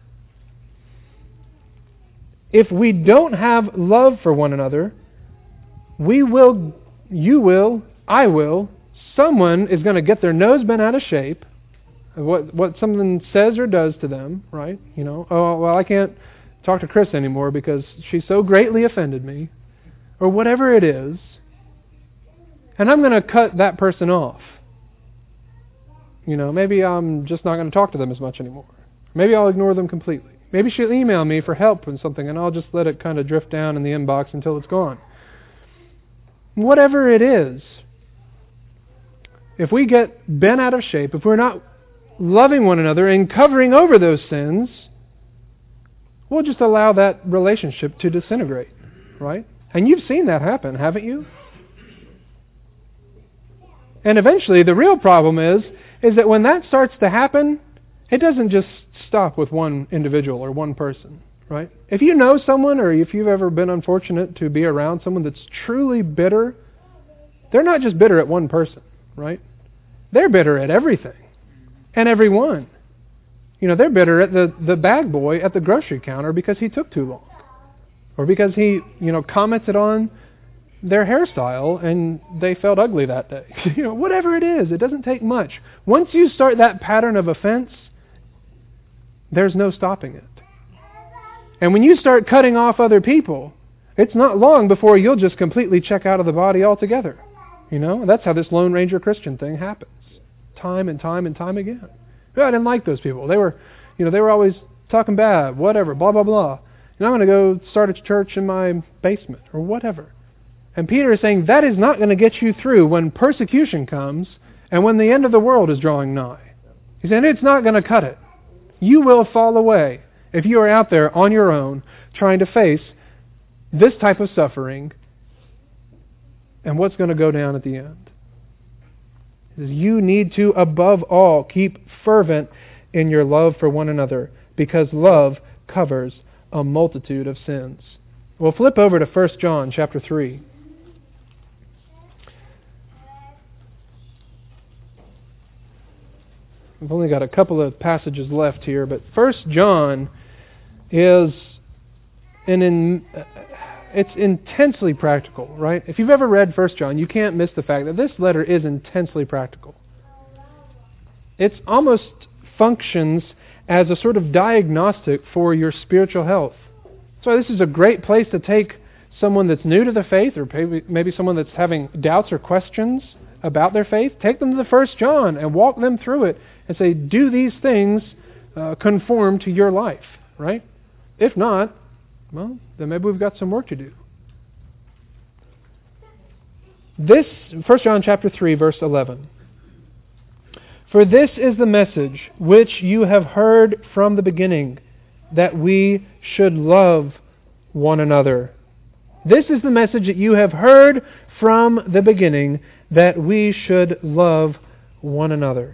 If we don't have love for one another, we will, you will, I will, someone is going to get their nose bent out of shape, what what someone says or does to them, right? You know, oh, well, I can't talk to Chris anymore because she so greatly offended me, or whatever it is, and I'm going to cut that person off. You know, maybe I'm just not going to talk to them as much anymore. Maybe I'll ignore them completely. Maybe she'll email me for help with something, and I'll just let it kind of drift down in the inbox until it's gone. Whatever it is, if we get bent out of shape, if we're not loving one another and covering over those sins, we'll just allow that relationship to disintegrate, right? And you've seen that happen, haven't you? And eventually, the real problem is, is that when that starts to happen, it doesn't just stop with one individual or one person, right? If you know someone, or if you've ever been unfortunate to be around someone that's truly bitter, they're not just bitter at one person, right? They're bitter at everything and everyone. You know, they're bitter at the, the bag boy at the grocery counter because he took too long. Or because he, you know, commented on their hairstyle and they felt ugly that day. You know, whatever it is, it doesn't take much. Once you start that pattern of offense, there's no stopping it. And when you start cutting off other people, it's not long before you'll just completely check out of the body altogether. You know, that's how this Lone Ranger Christian thing happens. Time and time and time again. I didn't like those people. They were, you know, they were always talking bad, whatever, blah, blah, blah. And I'm going to go start a church in my basement or whatever. And Peter is saying that is not going to get you through when persecution comes and when the end of the world is drawing nigh. He's saying it's not going to cut it. You will fall away if you are out there on your own trying to face this type of suffering and what's going to go down at the end. You need to, above all, keep fervent in your love for one another, because love covers a multitude of sins. We'll flip over to First John chapter three. We've only got a couple of passages left here, but First John is an in, it's intensely practical, right? If you've ever read First John, you can't miss the fact that this letter is intensely practical. It almost functions as a sort of diagnostic for your spiritual health. So this is a great place to take someone that's new to the faith, or maybe, maybe someone that's having doubts or questions about their faith. Take them to the First John and walk them through it and say, do these things uh, conform to your life, right? If not, well, then maybe we've got some work to do. This, First John chapter three, verse eleven. For this is the message which you have heard from the beginning, that we should love one another. This is the message that you have heard from the beginning, that we should love one another.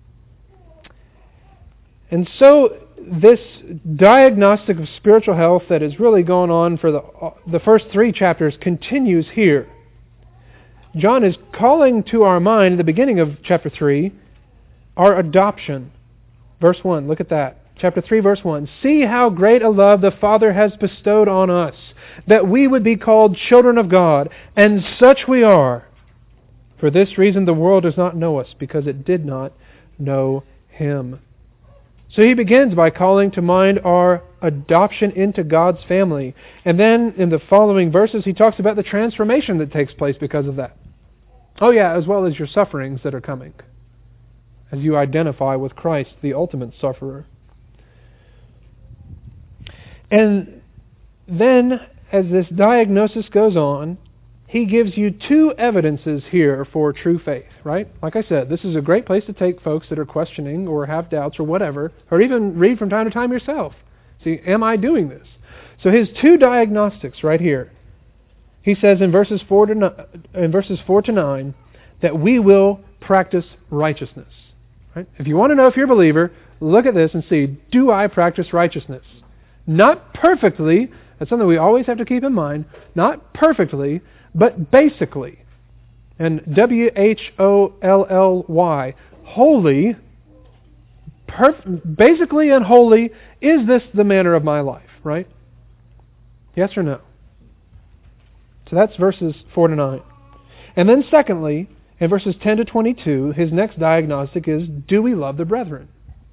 And so this diagnostic of spiritual health that is really going on for the, the first three chapters continues here. John is calling to our mind, at the beginning of chapter three, our adoption. Verse one, look at that. Chapter three, verse one. See how great a love the Father has bestowed on us, that we would be called children of God, and such we are. For this reason the world does not know us, because it did not know Him. So he begins by calling to mind our adoption into God's family. And then in the following verses he talks about the transformation that takes place because of that. Oh yeah, as well as your sufferings that are coming, as you identify with Christ, the ultimate sufferer. And then, as this diagnosis goes on, he gives you two evidences here for true faith, right? Like I said, this is a great place to take folks that are questioning or have doubts or whatever, or even read from time to time yourself. See, am I doing this? So his two diagnostics right here. He says in verses four to nine, in verses four to nine that we will practice righteousness. Right? If you want to know if you're a believer, look at this and see, do I practice righteousness? Not perfectly. That's something we always have to keep in mind. Not perfectly, but basically. And W H O L L Y, holy, perf- basically and wholly, is this the manner of my life, right? Yes or no? So that's verses four to nine. And then secondly, in verses ten to twenty-two, his next diagnostic is, do we love the brethren?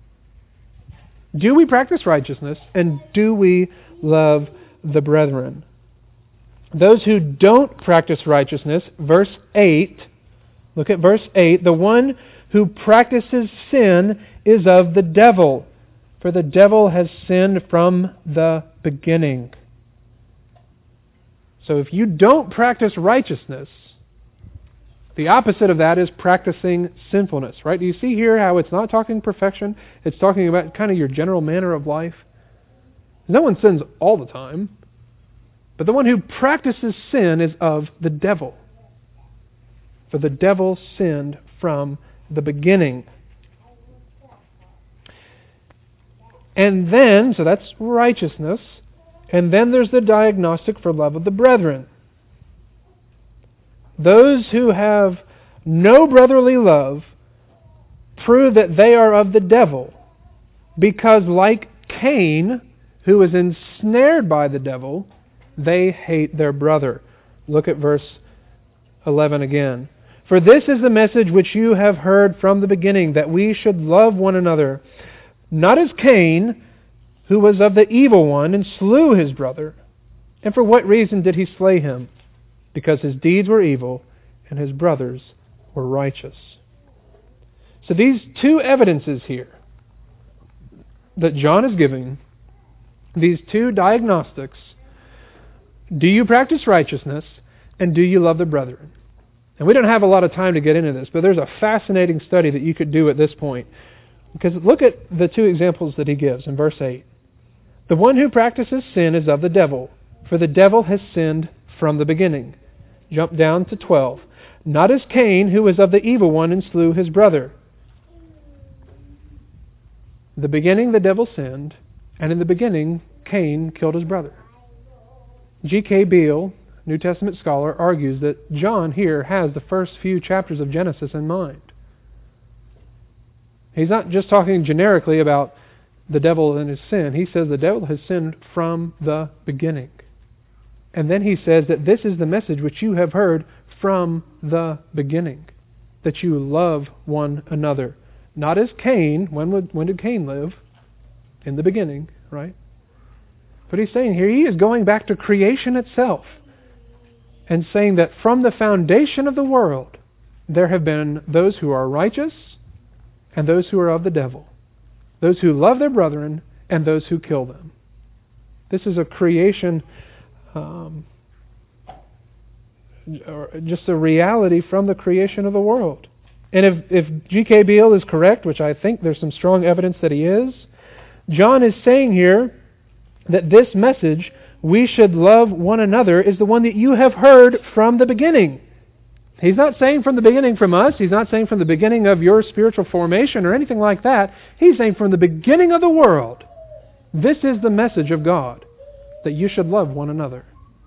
Do we practice righteousness, and do we love the brethren? Those who don't practice righteousness, verse eight, look at verse eight, the one who practices sin is of the devil, for the devil has sinned from the beginning. So if you don't practice righteousness, The opposite of that is practicing sinfulness, right? Do you see here how it's not talking perfection? It's talking about kind of your general manner of life. No one sins all the time, but the one who practices sin is of the devil. For the devil sinned from the beginning. And then, so that's righteousness, and then there's the diagnostic for love of the brethren. Those who have no brotherly love prove that they are of the devil, because like Cain, who was ensnared by the devil, they hate their brother. Look at verse eleven again. For this is the message which you have heard from the beginning, that we should love one another, not as Cain, who was of the evil one and slew his brother. And for what reason did he slay him? Because his deeds were evil and his brothers were righteous. So these two evidences here that John is giving, these two diagnostics, do you practice righteousness and do you love the brethren? And we don't have a lot of time to get into this, but there's a fascinating study that you could do at this point. Because look at the two examples that he gives in verse eight. The one who practices sin is of the devil, for the devil has sinned from the beginning. Jump down to twelve. Not as Cain, who was of the evil one and slew his brother. In the beginning the devil sinned, and in the beginning Cain killed his brother. G K Beale, New Testament scholar, argues that John here has the first few chapters of Genesis in mind. He's not just talking generically about the devil and his sin. He says the devil has sinned from the beginning. And then he says that this is the message which you have heard from the beginning, that you love one another. Not as Cain. When would, when did Cain live? In the beginning, right? But he's saying here, he is going back to creation itself and saying that from the foundation of the world, there have been those who are righteous and those who are of the devil. Those who love their brethren and those who kill them. This is a creation, um, or just a reality from the creation of the world. And if, if G K Beale is correct, which I think there's some strong evidence that he is, John is saying here that this message, we should love one another, is the one that you have heard from the beginning. He's not saying from the beginning from us. He's not saying from the beginning of your spiritual formation or anything like that. He's saying from the beginning of the world, this is the message of God, that you should love one another.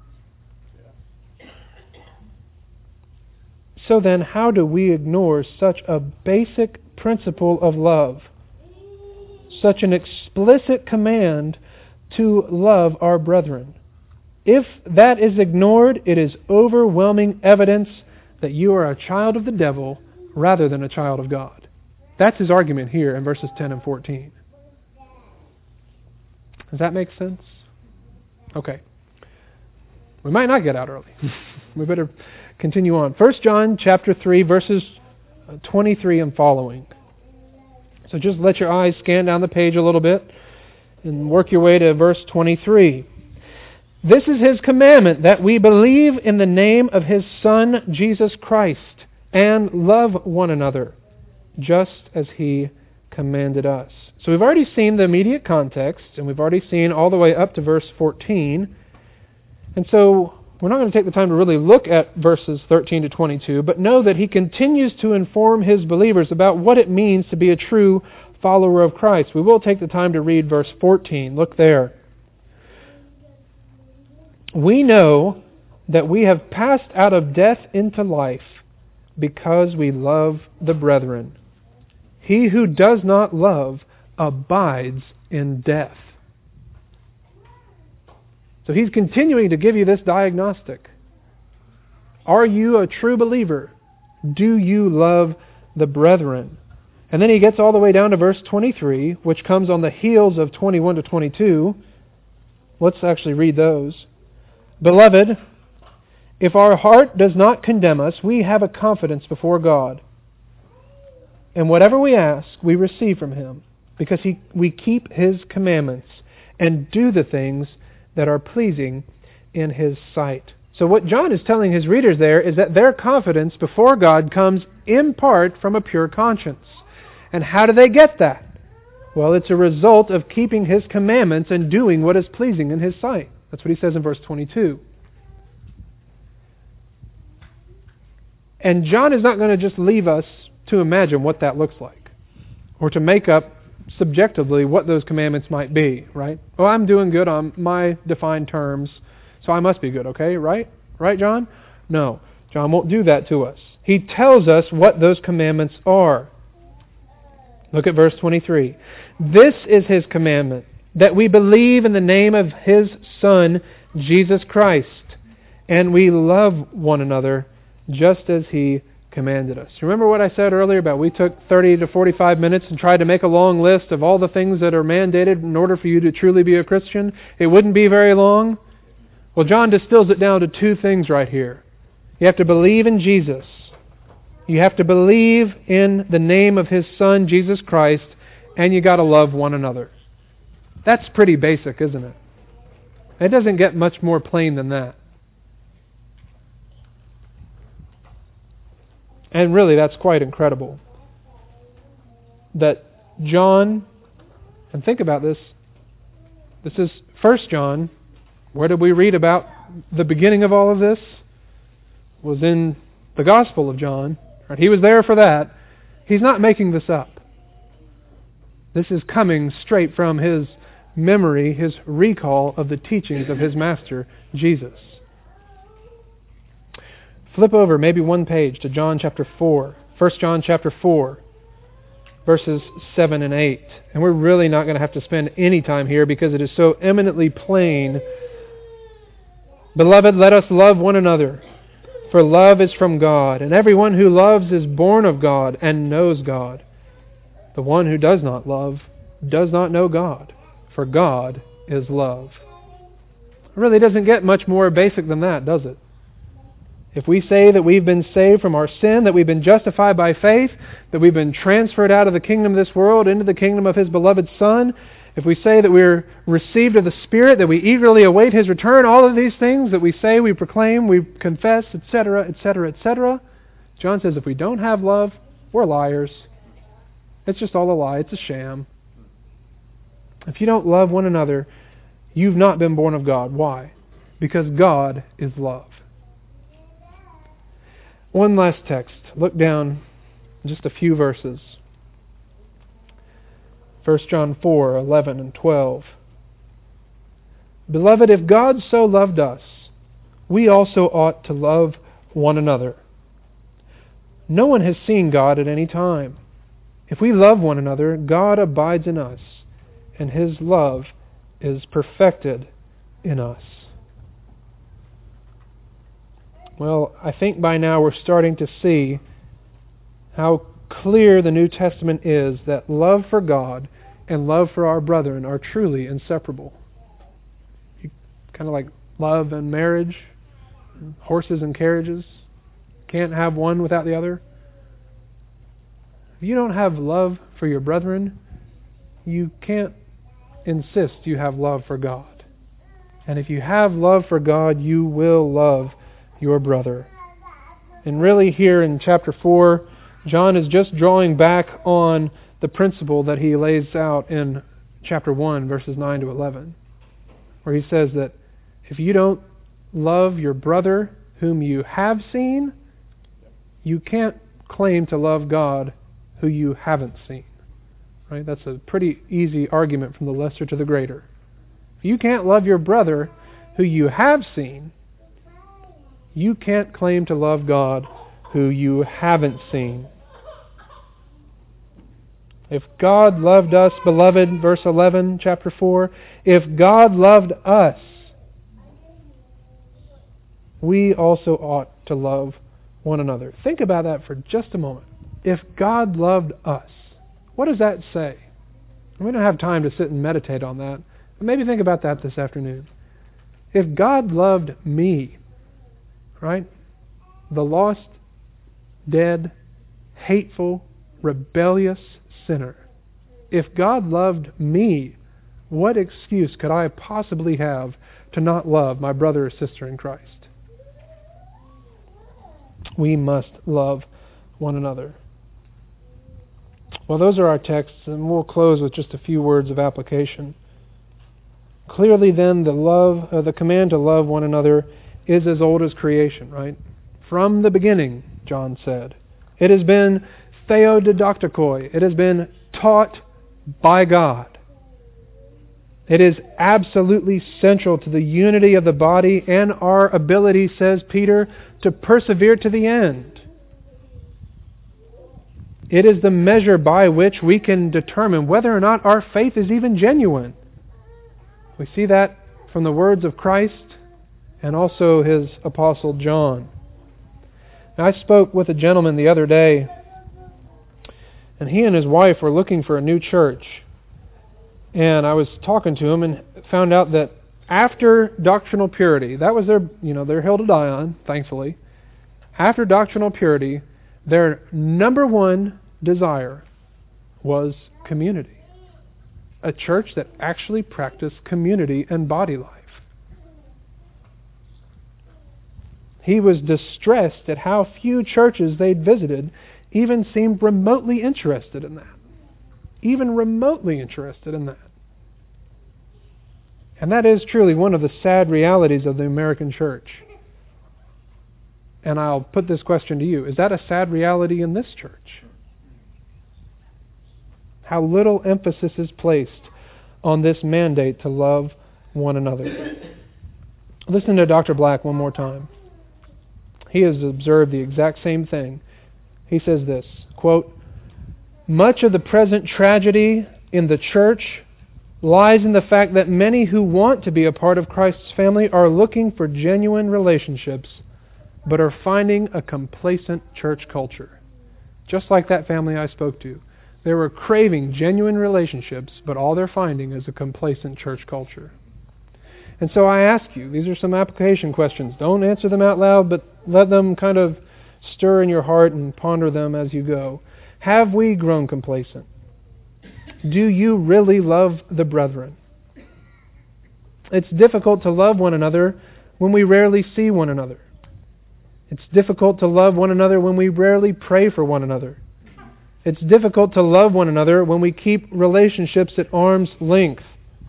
So then, how do we ignore such a basic principle of love? Such an explicit command to love our brethren. If that is ignored, it is overwhelming evidence that you are a child of the devil rather than a child of God. That's his argument here in verses ten and fourteen. Does that make sense? Okay. We might not get out early. We better continue on. First John chapter three, verses twenty-three and following. So just let your eyes scan down the page a little bit and work your way to verse twenty-three. This is His commandment, that we believe in the name of His Son, Jesus Christ, and love one another, just as He commanded us. So we've already seen the immediate context, and we've already seen all the way up to verse fourteen. And so we're not going to take the time to really look at verses thirteen to twenty-two, but know that He continues to inform His believers about what it means to be a true follower of Christ. We will take the time to read verse fourteen. Look there. We know that we have passed out of death into life because we love the brethren. He who does not love abides in death. So he's continuing to give you this diagnostic. Are you a true believer? Do you love the brethren? And then he gets all the way down to verse twenty-three, which comes on the heels of twenty-one to twenty-two. Let's actually read those. Beloved, if our heart does not condemn us, we have a confidence before God. And whatever we ask, we receive from Him, because he, we keep His commandments and do the things that are pleasing in His sight. So what John is telling his readers there is that their confidence before God comes in part from a pure conscience. And how do they get that? Well, it's a result of keeping His commandments and doing what is pleasing in His sight. That's what he says in verse twenty-two. And John is not going to just leave us to imagine what that looks like, or to make up subjectively what those commandments might be, right? Oh, I'm doing good on my defined terms, so I must be good, okay? Right? Right, John? No, John won't do that to us. He tells us what those commandments are. Look at verse twenty-three. This is His commandment, that we believe in the name of His Son, Jesus Christ, and we love one another just as He commanded us. Remember what I said earlier about we took thirty to forty-five minutes and tried to make a long list of all the things that are mandated in order for you to truly be a Christian? It wouldn't be very long. Well, John distills it down to two things right here. You have to believe in Jesus. You have to believe in the name of His Son, Jesus Christ, and you got to love one another. That's pretty basic, isn't it? It doesn't get much more plain than that. And really, that's quite incredible. That John, and think about this, this is First John. Where did we read about the beginning of all of this? It was in the Gospel of John. Right? He was there for that. He's not making this up. This is coming straight from his memory, his recall of the teachings of his Master, Jesus. Flip over maybe one page to John chapter four. First John chapter four, verses seven and eight. And we're really not going to have to spend any time here because it is so eminently plain. Beloved, let us love one another, for love is from God, and everyone who loves is born of God and knows God. The one who does not love does not know God, for God is love. It really doesn't get much more basic than that, does it? If we say that we've been saved from our sin, that we've been justified by faith, that we've been transferred out of the kingdom of this world into the kingdom of His beloved Son, if we say that we're received of the Spirit, that we eagerly await His return, all of these things that we say, we proclaim, we confess, et cetera, et cetera, et cetera, John says if we don't have love, we're liars. It's just all a lie. It's a sham. If you don't love one another, you've not been born of God. Why? Because God is love. One last text. Look down just a few verses. First John four, eleven and twelve. Beloved, if God so loved us, we also ought to love one another. No one has seen God at any time. If we love one another, God abides in us, and His love is perfected in us. Well, I think by now we're starting to see how clear the New Testament is that love for God and love for our brethren are truly inseparable. You kind of like love and marriage, horses and carriages. Can't have one without the other. If you don't have love for your brethren, you can't insist you have love for God. And if you have love for God, you will love your brother. And really here in chapter four, John is just drawing back on the principle that he lays out in chapter one, verses nine to eleven, where he says that if you don't love your brother whom you have seen, you can't claim to love God who you haven't seen. Right? That's a pretty easy argument from the lesser to the greater. If you can't love your brother who you have seen, you can't claim to love God who you haven't seen. If God loved us, beloved, verse eleven, chapter four, if God loved us, we also ought to love one another. Think about that for just a moment. If God loved us, what does that say? We don't have time to sit and meditate on that, but maybe think about that this afternoon. If God loved me, right? The lost, dead, hateful, rebellious sinner. If God loved me, what excuse could I possibly have to not love my brother or sister in Christ? We must love one another. Well, those are our texts, and we'll close with just a few words of application. Clearly, then, the love, uh, the command to love one another is as old as creation, right? From the beginning, John said. It has been theodidactikoi. It has been taught by God. It is absolutely central to the unity of the body and our ability, says Peter, to persevere to the end. It is the measure by which we can determine whether or not our faith is even genuine. We see that from the words of Christ and also his apostle John. Now, I spoke with a gentleman the other day, and he and his wife were looking for a new church. And I was talking to him and found out that after doctrinal purity, that was their, you know, their hill to die on, thankfully. After doctrinal purity, their number one desire was community. A church that actually practiced community and body life. He was distressed at how few churches they'd visited even seemed remotely interested in that. Even remotely interested in that. And that is truly one of the sad realities of the American church. And I'll put this question to you. Is that a sad reality in this church? How little emphasis is placed on this mandate to love one another. Listen to Doctor Black one more time. He has observed the exact same thing. He says this, quote, "Much of the present tragedy in the church lies in the fact that many who want to be a part of Christ's family are looking for genuine relationships, but are finding a complacent church culture." Just like that family I spoke to. They were craving genuine relationships, but all they're finding is a complacent church culture. And so I ask you, these are some application questions. Don't answer them out loud, but let them kind of stir in your heart and ponder them as you go. Have we grown complacent? Do you really love the brethren? It's difficult to love one another when we rarely see one another. It's difficult to love one another when we rarely pray for one another. It's difficult to love one another when we keep relationships at arm's length.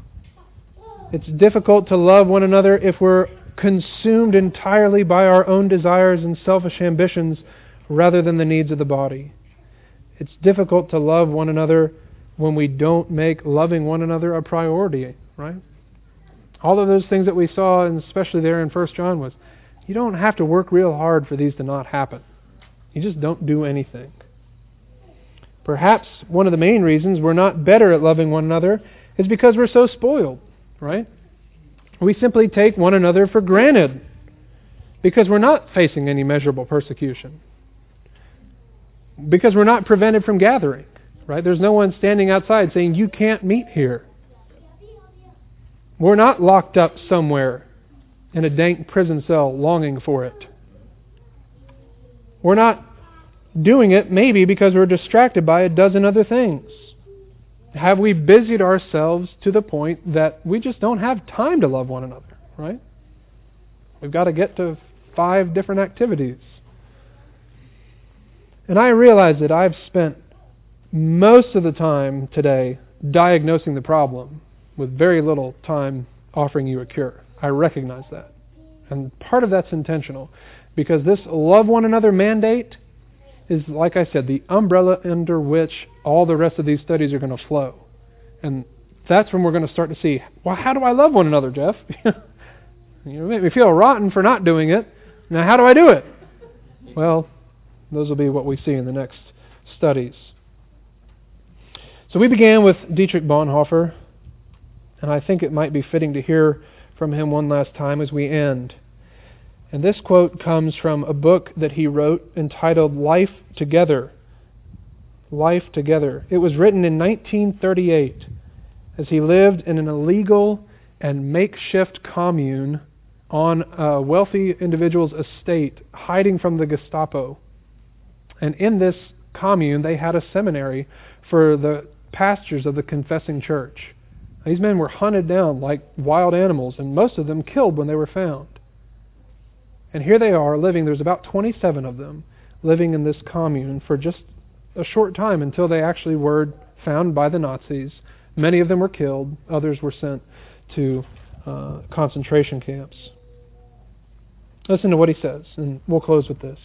It's difficult to love one another if we're consumed entirely by our own desires and selfish ambitions rather than the needs of the body. It's difficult to love one another when we don't make loving one another a priority, right? All of those things that we saw, and especially there in First John, was you don't have to work real hard for these to not happen. You just don't do anything. Perhaps one of the main reasons we're not better at loving one another is because we're so spoiled, right? We simply take one another for granted because we're not facing any measurable persecution. Because we're not prevented from gathering, right? There's no one standing outside saying, you can't meet here. We're not locked up somewhere in a dank prison cell longing for it. We're not doing it maybe because we're distracted by a dozen other things. Have we busied ourselves to the point that we just don't have time to love one another, right? We've got to get to five different activities. And I realize that I've spent most of the time today diagnosing the problem with very little time offering you a cure. I recognize that. And part of that's intentional because this love one another mandate is, like I said, the umbrella under which all the rest of these studies are going to flow. And that's when we're going to start to see, well, how do I love one another, Jeff? You make me feel rotten for not doing it. Now, how do I do it? Well, those will be what we see in the next studies. So we began with Dietrich Bonhoeffer, and I think it might be fitting to hear from him one last time as we end. And this quote comes from a book that he wrote entitled Life Together. Life Together. It was written in nineteen thirty-eight as he lived in an illegal and makeshift commune on a wealthy individual's estate, hiding from the Gestapo. And in this commune, they had a seminary for the pastors of the confessing church. These men were hunted down like wild animals, and most of them killed when they were found. And here they are living, there's about twenty-seven of them, living in this commune for just a short time until they actually were found by the Nazis. Many of them were killed, others were sent to uh, concentration camps. Listen to what he says, and we'll close with this.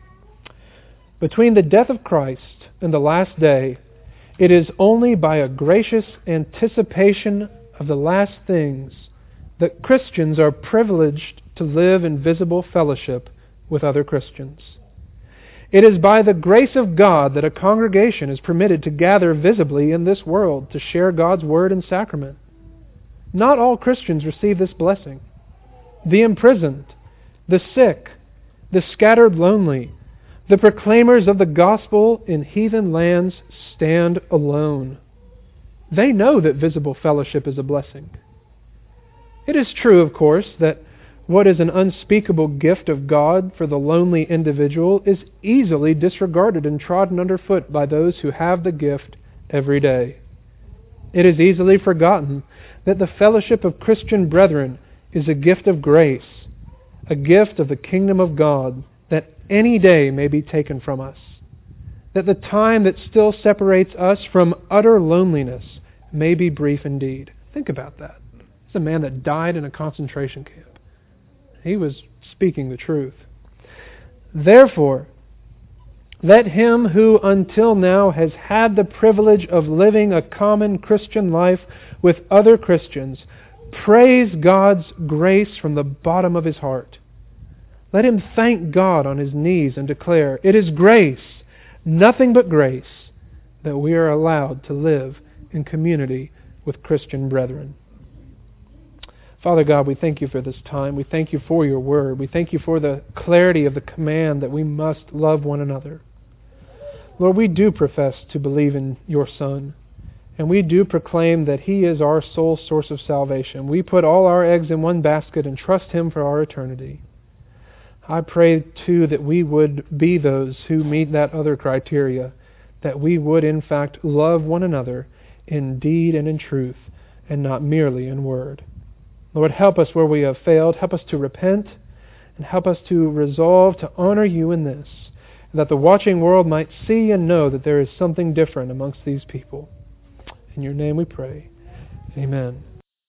Between the death of Christ and the last day, it is only by a gracious anticipation of the last things that Christians are privileged to live in visible fellowship with other Christians. It is by the grace of God that a congregation is permitted to gather visibly in this world to share God's Word and sacrament. Not all Christians receive this blessing. The imprisoned, the sick, the scattered lonely, the proclaimers of the gospel in heathen lands stand alone. They know that visible fellowship is a blessing. It is true, of course, that what is an unspeakable gift of God for the lonely individual is easily disregarded and trodden underfoot by those who have the gift every day. It is easily forgotten that the fellowship of Christian brethren is a gift of grace, a gift of the kingdom of God that any day may be taken from us, that the time that still separates us from utter loneliness may be brief indeed. Think about that. It's a man that died in a concentration camp. He was speaking the truth. Therefore, let him who until now has had the privilege of living a common Christian life with other Christians praise God's grace from the bottom of his heart. Let him thank God on his knees and declare, it is grace, nothing but grace, that we are allowed to live in community with Christian brethren. Father God, we thank you for this time. We thank you for your word. We thank you for the clarity of the command that we must love one another. Lord, we do profess to believe in your Son, and we do proclaim that he is our sole source of salvation. We put all our eggs in one basket and trust him for our eternity. I pray, too, that we would be those who meet that other criteria, that we would, in fact, love one another in deed and in truth, and not merely in word. Lord, help us where we have failed. Help us to repent, and help us to resolve to honor you in this, that the watching world might see and know that there is something different amongst these people. In your name we pray. Amen.